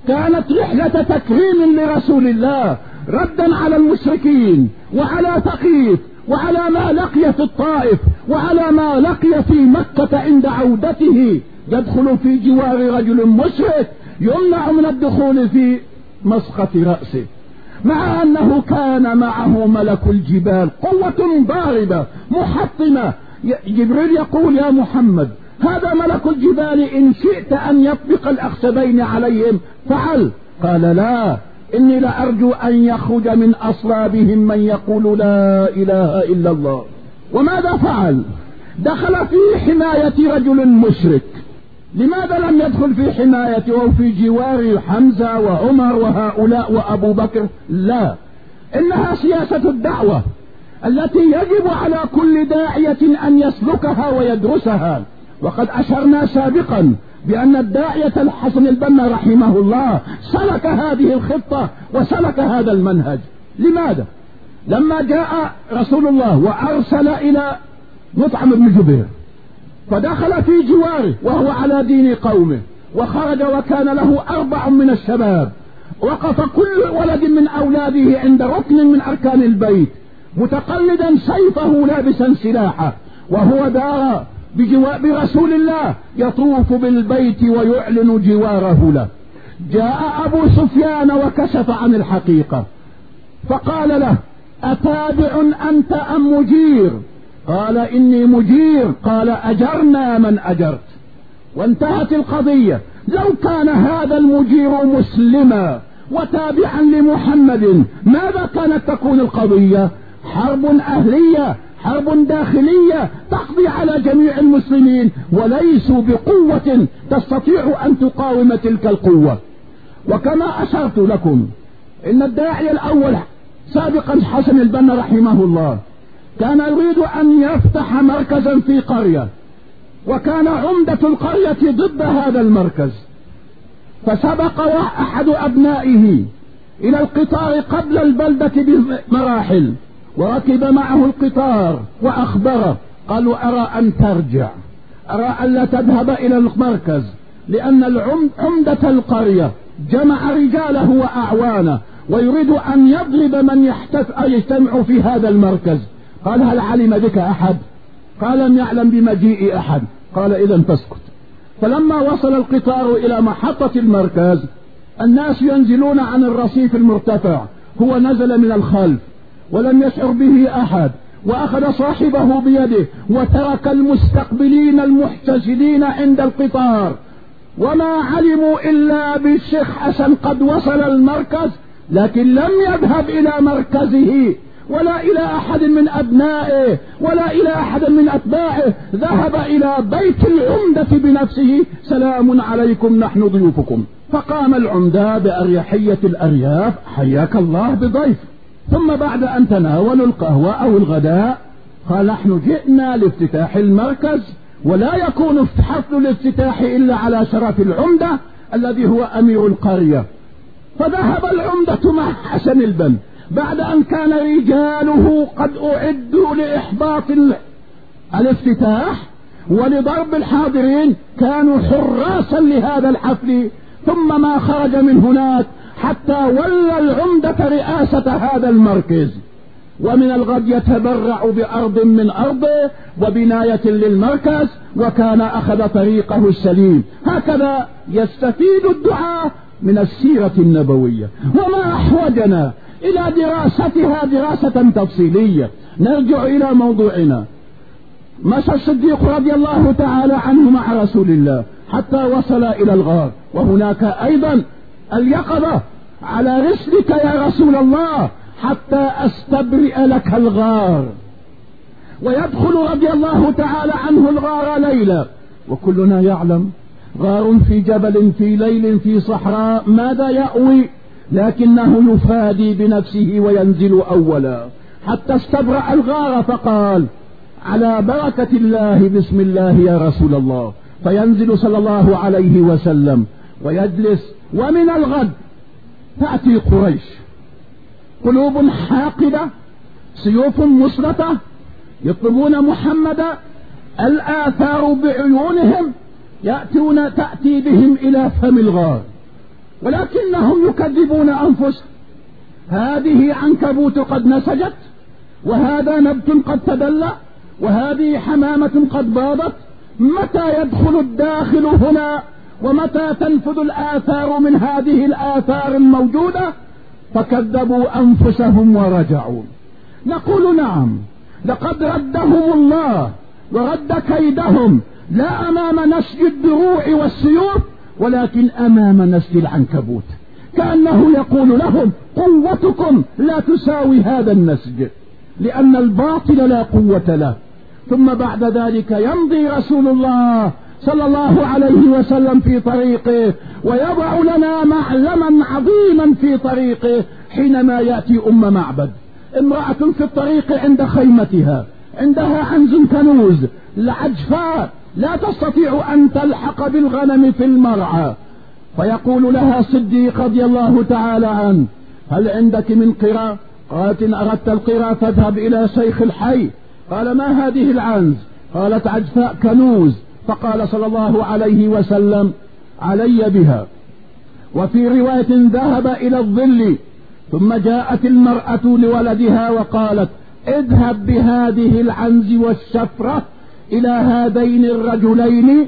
كانت رحلة تكريم لرسول الله ردا على المشركين وعلى ثقيف وعلى ما لقي في الطائف وعلى ما لقي في مكة عند عودته. يدخل في جوار رجل مشرك يمنع من الدخول في مسقط رأسه، مع أنه كان معه ملك الجبال قوة ضاربة محطمة. جبريل يقول يا محمد هذا ملك الجبال إن شئت أن يطبق الأخشبين عليهم فعل. قال لا، إني لأرجو أن يخرج من أصلابهم من يقول لا إله إلا الله. وماذا فعل؟ دخل في حماية رجل مشرك. لماذا لم يدخل في حمايته وفي جوار حمزة وعمر وهؤلاء وأبو بكر؟ لا، إنها سياسة الدعوة التي يجب على كل داعية أن يسلكها ويدرسها. وقد أشرنا سابقا بأن الداعية الحسن البنا رحمه الله سلك هذه الخطة وسلك هذا المنهج. لماذا؟ لما جاء رسول الله وأرسل إلى مطعم بن جبير فدخل في جواره وهو على دين قومه، وخرج وكان له أربع من الشباب، وقف كل ولد من أولاده عند ركن من أركان البيت متقلدا سيفه لابسا سلاحه، وهو دار برسول الله يطوف بالبيت ويعلن جواره له. جاء أبو سفيان وكشف عن الحقيقة فقال له أتابع أنت أم مجير؟ قال إني مجير. قال أجرنا من أجرت، وانتهت القضية. لو كان هذا المجير مسلما وتابعا لمحمد ماذا كانت تكون القضية؟ حرب أهلية، حرب داخلية تقضي على جميع المسلمين، وليسوا بقوة تستطيع أن تقاوم تلك القوة. وكما أشرت لكم إن الداعي الأول سابقا حسن البنا رحمه الله كان يريد أن يفتح مركزا في قرية، وكان عمدة القرية ضد هذا المركز، فسبق أحد أبنائه إلى القطار قبل البلدة بمراحل وركب معه القطار وأخبره، قالوا أرى أن ترجع، أرى أن لا تذهب إلى المركز، لأن عمدة القرية جمع رجاله وأعوانه ويريد أن يضرب من يجتمع في هذا المركز. قال هل علم بك أحد؟ قال لم يعلم بمجيء أحد. قال إذن تسكت. فلما وصل القطار إلى محطة المركز الناس ينزلون عن الرصيف المرتفع، هو نزل من الخلف ولم يشعر به أحد، وأخذ صاحبه بيده وترك المستقبلين المحتشدين عند القطار، وما علموا إلا بالشيخ حسن قد وصل المركز، لكن لم يذهب إلى مركزه ولا إلى أحد من أبنائه ولا إلى أحد من أتباعه، ذهب إلى بيت العمدة بنفسه، سلام عليكم نحن ضيوفكم. فقام العمدة بأريحية الأرياف، حياك الله بضيف. ثم بعد أن تناولوا القهوة أو الغداء قال نحن جئنا لافتتاح المركز، ولا يكون حفل الافتتاح إلا على شرف العمدة الذي هو أمير القرية. فذهب العمدة مع حسن البنا بعد أن كان رجاله قد أعدوا لإحباط الافتتاح ولضرب الحاضرين، كانوا حراسا لهذا الحفل. ثم ما خرج من هناك حتى ولى العمدة رئاسة هذا المركز، ومن الغد يتبرع بأرض من أرضه وبناية للمركز، وكان أخذ طريقه السليم. هكذا يستفيد الدعاة من السيرة النبوية. وما أحوجنا إلى دراستها دراسة تفصيلية. نرجع إلى موضوعنا. مشى الصديق رضي الله تعالى عنه مع رسول الله حتى وصل إلى الغار، وهناك أيضا اليقظة على رسلك يا رسول الله حتى أستبرئ لك الغار. ويدخل رضي الله تعالى عنه الغار ليلا، وكلنا يعلم غار في جبل في ليل في صحراء ماذا يأوي، لكنه يفادي بنفسه وينزل أولا حتى استبرأ الغار، فقال على بركة الله بسم الله يا رسول الله، فينزل صلى الله عليه وسلم ويجلس. ومن الغد تأتي قريش قلوب حاقدة سيوف مسلطة يطلبون محمدا، الآثار بعيونهم، يأتون تأتي بهم إلى فم الغار، ولكنهم يكذبون أنفسهم. هذه عنكبوت قد نسجت، وهذا نبت قد تدلى، وهذه حمامة قد باضت. متى يدخل الداخل هنا؟ ومتى تنفذ الآثار من هذه الآثار الموجودة؟ فكذبوا أنفسهم ورجعوا. نقول نعم، لقد ردهم الله ورد كيدهم، لا أمام نسج الدروع والسيوف، ولكن أمام نسج العنكبوت، كأنه يقول لهم قوتكم لا تساوي هذا النسج، لأن الباطل لا قوة له. ثم بعد ذلك يمضي رسول الله صلى الله عليه وسلم في طريقه، ويضع لنا معلما عظيما في طريقه حينما يأتي أم معبد، امرأة في الطريق عند خيمتها، عندها عنز كنوز، العجفاء لا تستطيع أن تلحق بالغنم في المرعى، فيقول لها صديق رضي الله تعالى عنه: هل عندك من قرى؟ قالت: إن أردت القرى فاذهب إلى شيخ الحي. قال: ما هذه العنز؟ قالت: عجفاء كنوز. فقال صلى الله عليه وسلم: علي بها. وفي رواية: ذهب إلى الظل. ثم جاءت المرأة لولدها وقالت: اذهب بهذه العنز والشفرة إلى هذين الرجلين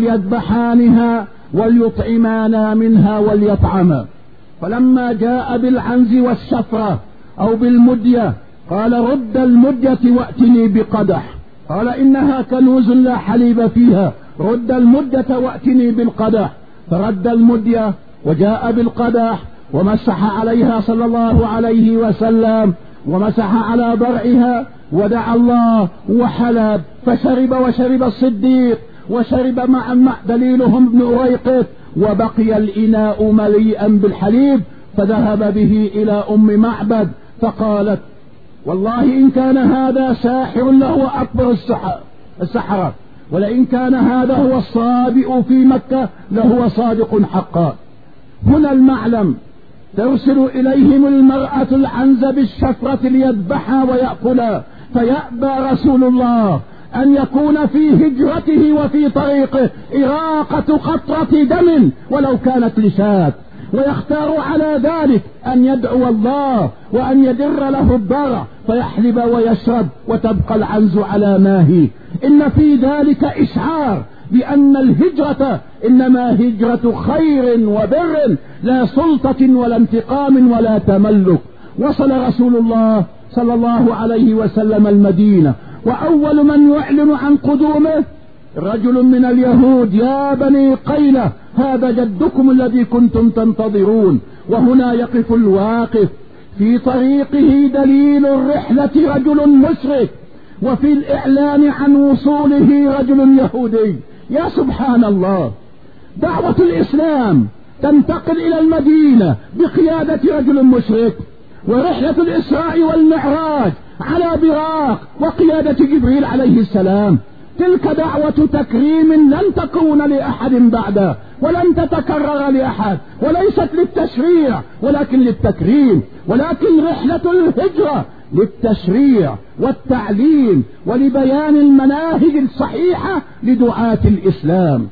فليذبحانها وليطعمانا منها وليطعما. فلما جاء بالعنز والشفرة أو بالمدية قال: رد المدية وأتني بقدح. قال: إنها كنوز لا حليب فيها، رد المدية وأتني بالقدح. فرد المدية وجاء بالقدح ومسح عليها صلى الله عليه وسلم، ومسح على ضرعها ودعا الله وحلب، فشرب وشرب الصديق وشرب مع دليلهم ابن أريقط، وبقي الإناء مليئا بالحليب، فذهب به إلى أم معبد فقالت: والله إن كان هذا ساحر له أكبر السحرة، ولئن كان هذا هو الصابئ في مكة لهو صادق حقا. هنا المعلم ترسل إليهم المرأة العنز بالشفرة ليذبحها ويأكلها، فيأبى رسول الله أن يكون في هجرته وفي طريقه إراقة قطرة دم ولو كانت لشاة، ويختار على ذلك أن يدعو الله وأن يدر له الضرع فيحلب ويشرب وتبقى العنز على ما هي. إن في ذلك إشعار بأن الهجرة إنما هجرة خير وبر، لا سلطة ولا انتقام ولا تملك. وصل رسول الله صلى الله عليه وسلم المدينة، وأول من يعلن عن قدومه رجل من اليهود: يا بني قيلة، هذا جدكم الذي كنتم تنتظرون. وهنا يقف الواقف، في طريقه دليل الرحلة رجل مشرك، وفي الإعلان عن وصوله رجل يهودي. يا سبحان الله، دعوة الإسلام تنتقل إلى المدينة بقيادة رجل مشرك، ورحلة الإسراء والمعراج على براق وقيادة جبريل عليه السلام. تلك دعوة تكريم لن تكون لأحد بعده ولن تتكرر لأحد، وليست للتشريع ولكن للتكريم. ولكن رحلة الهجرة للتشريع والتعليم ولبيان المناهج الصحيحة لدعاة الإسلام.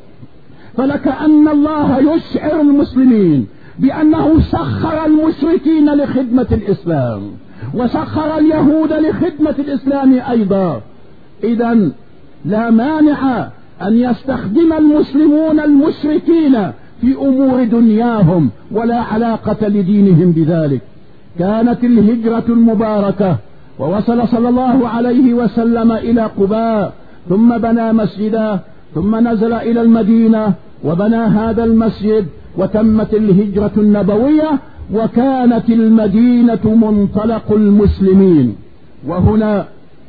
فلكأن الله يشعر المسلمين بأنه سخر المشركين لخدمة الإسلام، وسخر اليهود لخدمة الإسلام أيضا. إذن لا مانع أن يستخدم المسلمون المشركين في أمور دنياهم، ولا علاقة لدينهم بذلك. كانت الهجرة المباركة، ووصل صلى الله عليه وسلم إلى قباء، ثم بنى مسجدا، ثم نزل إلى المدينة وبنى هذا المسجد، وتمت الهجرة النبوية، وكانت المدينة منطلق المسلمين. وهنا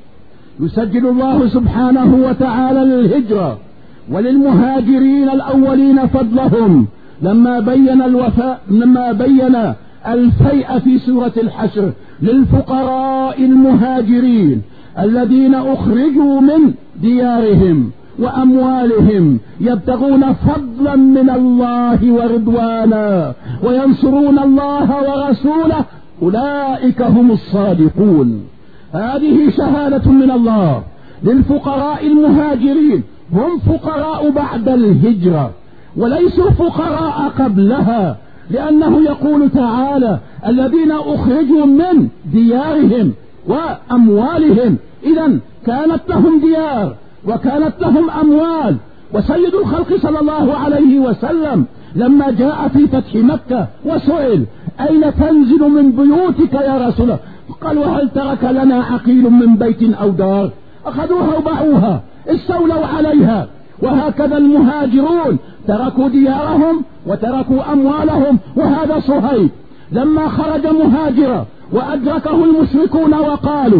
يسجل الله سبحانه وتعالى للهجرة وللمهاجرين الأولين فضلهم، لما بين الوفاء لما بين الفيء في سورة الحشر للفقراء المهاجرين الذين أخرجوا من ديارهم وأموالهم يبتغون فضلا من الله ورضوانا وينصرون الله ورسوله، أولئك هم الصادقون. هذه شهادة من الله للفقراء المهاجرين، هم فقراء بعد الهجرة وليسوا فقراء قبلها، لأنه يقول تعالى الذين أخرجوا من ديارهم وأموالهم. إذن كانت لهم ديار وكانت لهم أموال. وسيد الخلق صلى الله عليه وسلم لما جاء في فتح مكة وسئل أين تنزل من بيوتك يا رسول الله؟ قال وهل ترك لنا عقيل من بيت أو دار؟ أخذوها وباعوها، استولوا عليها. وهكذا المهاجرون تركوا ديارهم وتركوا أموالهم. وهذا صهيب لما خرج مهاجرا وأدركه المشركون وقالوا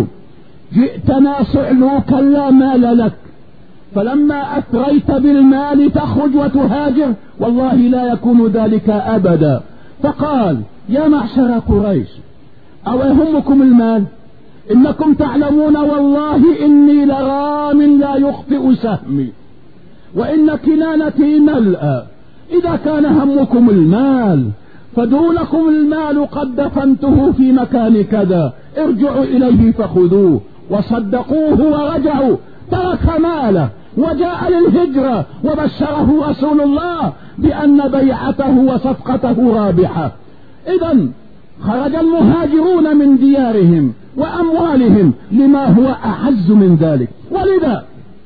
جئتنا صعلوكا لا مال لك، فلما أثريت بالمال تخرج وتهاجر، والله لا يكون ذلك أبدا. فقال يا معشر قريش أو يهمكم المال؟ إنكم تعلمون والله إني لرام لا يخطئ سهمي وإن كنانتي ملأى. إذا كان همكم المال فدونكم المال قد دفنته في مكان كذا، ارجعوا إليه فخذوه. وصدقوه ورجعوا. ترك ماله وجاء للهجرة وبشره رسول الله بأن بيعته وصفقته رابحة. إذن خرج المهاجرون من ديارهم وأموالهم لما هو أعز من ذلك. ولذا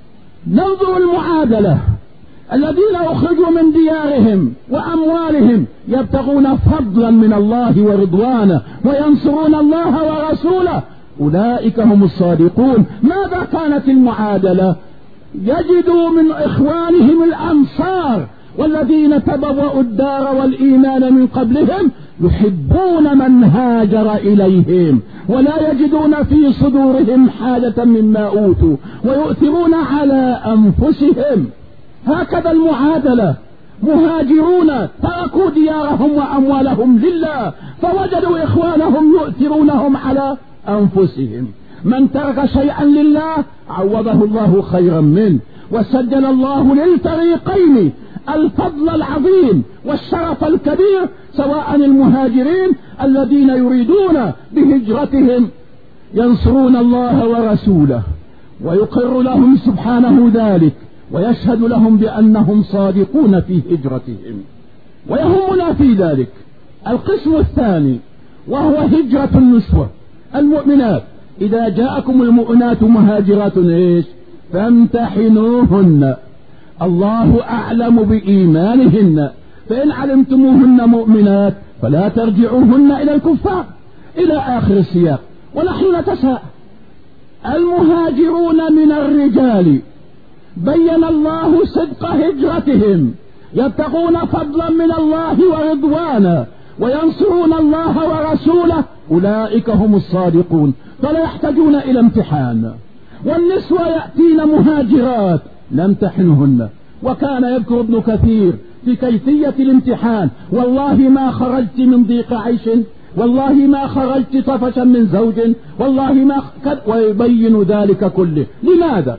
ننظر المعادلة، الذين أخرجوا من ديارهم وأموالهم يبتغون فضلا من الله ورضوانه وينصرون الله ورسوله، أولئك هم الصادقون. ماذا كانت المعادلة؟ يجدوا من إخوانهم الأنصار والذين تبوأوا الدار والإيمان من قبلهم يحبون من هاجر إليهم ولا يجدون في صدورهم حاجة مما أوتوا ويؤثرون على أنفسهم. هكذا المعادلة. مهاجرون تركوا ديارهم وأموالهم لله فوجدوا إخوانهم يؤثرونهم على أنفسهم. من ترك شيئا لله عوضه الله خيرا منه، وسجل الله للفريقين الفضل العظيم والشرف الكبير، سواء المهاجرين الذين يريدون بهجرتهم ينصرون الله ورسوله ويقر لهم سبحانه ذلك ويشهد لهم بأنهم صادقون في هجرتهم. ويهمنا في ذلك القسم الثاني وهو هجرة النسوة المؤمنات. إذا جاءكم المؤمنات مهاجرات إيش؟ فامتحنوهن، الله أعلم بإيمانهن، فإن علمتموهن مؤمنات فلا ترجعوهن إلى الكفار، إلى آخر السياق. ونحن نتساءل المهاجرون من الرجال بين الله صدق هجرتهم، يبتغون فضلا من الله ورضوانا وينصرون الله ورسوله، أولئك هم الصادقون فلا يحتاجون إلى امتحان. والنسوة يأتين مهاجرات نمتحنهن. وكان يذكر ابن كثير في كيفية الامتحان والله ما خرجت من ضيق عيش، والله ما خرجت طفشا من زوج، والله ما خ... ويبين ذلك كله. لماذا؟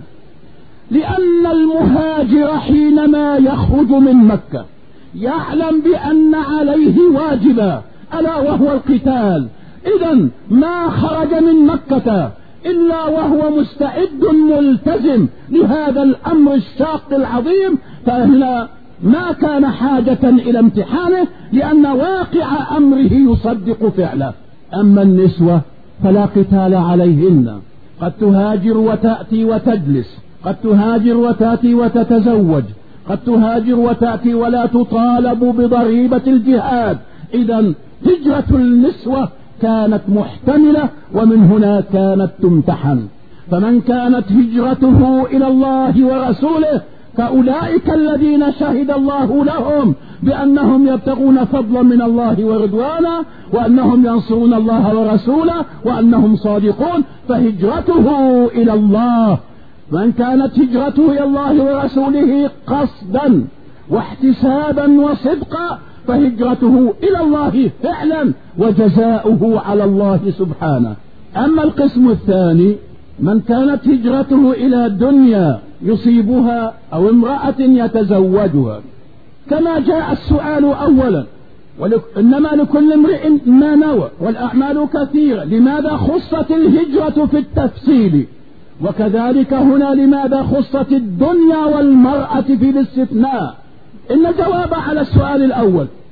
لأن المهاجر حينما يخرج من مكة يعلم بأن عليه واجبا ألا وهو القتال. إذن ما خرج من مكة إلا وهو مستعد ملتزم لهذا الأمر الشاق العظيم، فهنا ما كان حاجة إلى امتحانه لأن واقع أمره يصدق فعله. أما النسوة فلا قتال عليهن، قد تهاجر وتأتي وتجلس، قد تهاجر وتأتي وتتزوج، قد تهاجر وتأتي ولا تطالب بضريبة الجهاد. إذن هجرة النسوة كانت محتملة ومن هنا كانت تمتحن. فمن كانت هجرته إلى الله ورسوله فأولئك الذين شهد الله لهم بأنهم يبتغون فضلا من الله ورضوانا وأنهم ينصرون الله ورسوله وأنهم صادقون، فهجرته إلى الله. من كانت هجرته إلى الله ورسوله قصدا واحتسابا وصدقا فهجرته إلى الله فعلا وجزاؤه على الله سبحانه. أما القسم الثاني من كانت هجرته إلى دنيا يصيبها أو امرأة يتزوجها، كما جاء السؤال أولا إنما لكل امرئ ما نوى والأعمال كثيرة، لماذا خصت الهجرة في التفصيل؟ وكذلك هنا لماذا خصت الدنيا والمرأة في الاستثناء؟ إن الجواب على السؤال الأول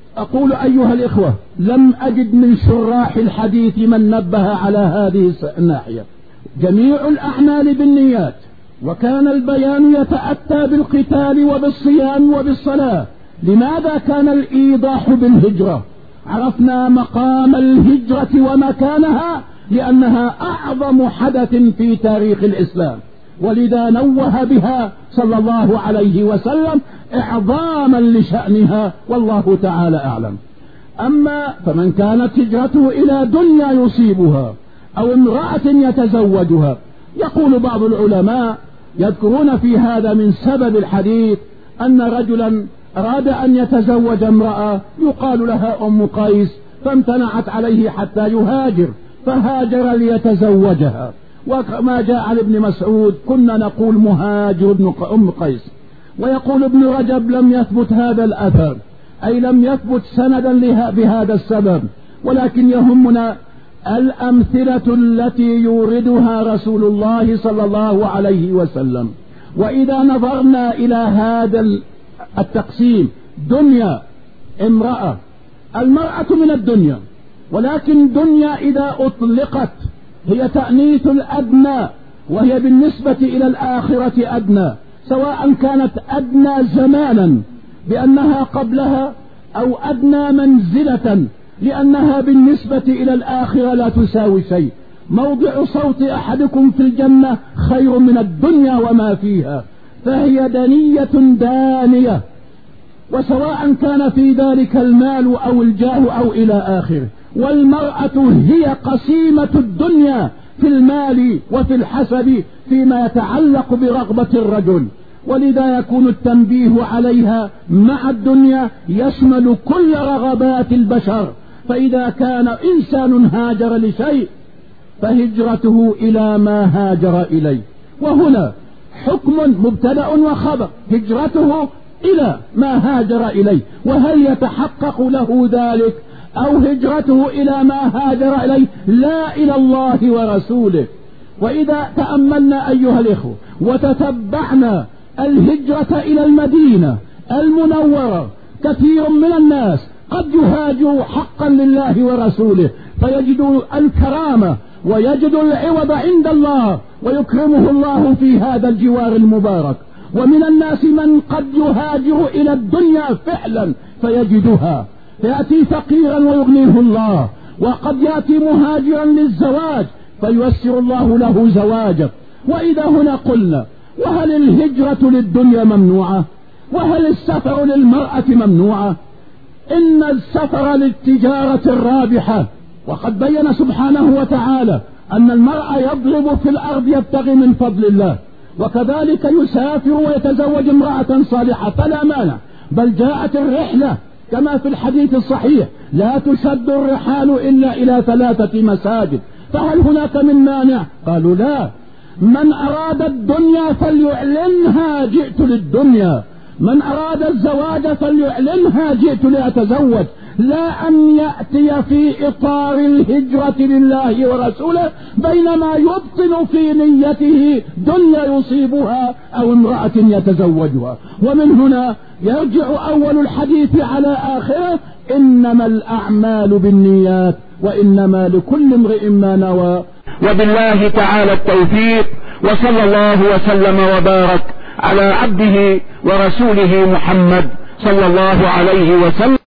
أقول أيها الإخوة لم أجد من شراح الحديث من نبه على هذه الناحية. جميع الأعمال بالنيات، وكان البيان يتأتى بالقتال وبالصيام وبالصلاة. لماذا كان الإيضاح بالهجرة؟ عرفنا مقام الهجرة ومكانها لأنها أعظم حدث في تاريخ الإسلام، ولذا نوه بها صلى الله عليه وسلم إعظاما لشأنها، والله تعالى أعلم. أما فمن كانت هجرته إلى دنيا يصيبها أو امرأة يتزوجها، يقول بعض العلماء يذكرون في هذا من سبب الحديث أن رجلا أراد أن يتزوج امرأة يقال لها أم قيس، فامتنعت عليه حتى يهاجر، فهاجر ليتزوجها. وما جاء عن ابن مسعود كنا نقول مهاجر ابن أم قيس. ويقول ابن رجب لم يثبت هذا الأثر، أي لم يثبت سندا بهذا السبب، ولكن يهمنا الأمثلة التي يوردها رسول الله صلى الله عليه وسلم. وإذا نظرنا إلى هذا التقسيم دنيا امرأة، المرأة من الدنيا، ولكن دنيا إذا أطلقت هي تأنيث الأدنى، وهي بالنسبة إلى الآخرة أدنى، سواء كانت أدنى زمانا بأنها قبلها أو أدنى منزلة لأنها بالنسبة إلى الآخرة لا تساوي شيء. موضع صوت أحدكم في الجنة خير من الدنيا وما فيها، فهي دنية دانية، وسواء كان في ذلك المال أو الجاه أو إلى آخره. والمرأة هي قسيمة الدنيا في المال وفي الحسب فيما يتعلق برغبة الرجل، ولذا يكون التنبيه عليها مع الدنيا يشمل كل رغبات البشر. فإذا كان إنسان هاجر لشيء فهجرته إلى ما هاجر إليه، وهنا حكم مبتدأ وخبر، هجرته إلى ما هاجر إليه، وهل يتحقق له ذلك أو هجرته إلى ما هاجر إليه لا إلى الله ورسوله. وإذا تأملنا أيها الإخوة وتتبعنا الهجرة إلى المدينة المنورة، كثير من الناس قد يهاجر حقا لله ورسوله فيجد الكرامة ويجد العوض عند الله ويكرمه الله في هذا الجوار المبارك. ومن الناس من قد يهاجر إلى الدنيا فعلا فيجدها، فيأتي فقيرا ويغنيه الله، وقد يأتي مهاجرا للزواج فييسر الله له زواجه. وإذا هنا قلنا وهل الهجرة للدنيا ممنوعة؟ وهل السفر للمرأة ممنوعة؟ إن السفر للتجارة الرابحة، وقد بين سبحانه وتعالى أن المرأة يضرب في الأرض يبتغي من فضل الله، وكذلك يسافر ويتزوج امرأة صالحة فلا مانع، بل جاءت الرحلة كما في الحديث الصحيح لا تشد الرحال إلا إلى ثلاثة مساجد، فهل هناك من مانع؟ قالوا لا. من أراد الدنيا فليعلنها جئت للدنيا، من أراد الزواج فليعلنها جئت لأتزوج، لا أن يأتي في إطار الهجرة لله ورسوله بينما يبطن في نيته دنيا يصيبها أو امرأة يتزوجها. ومن هنا يرجع أول الحديث على آخره إنما الأعمال بالنيات وإنما لكل امرئ ما نوى. وبالله تعالى التوفيق، وصلى الله وسلم وبارك على عبده ورسوله محمد صلى الله عليه وسلم.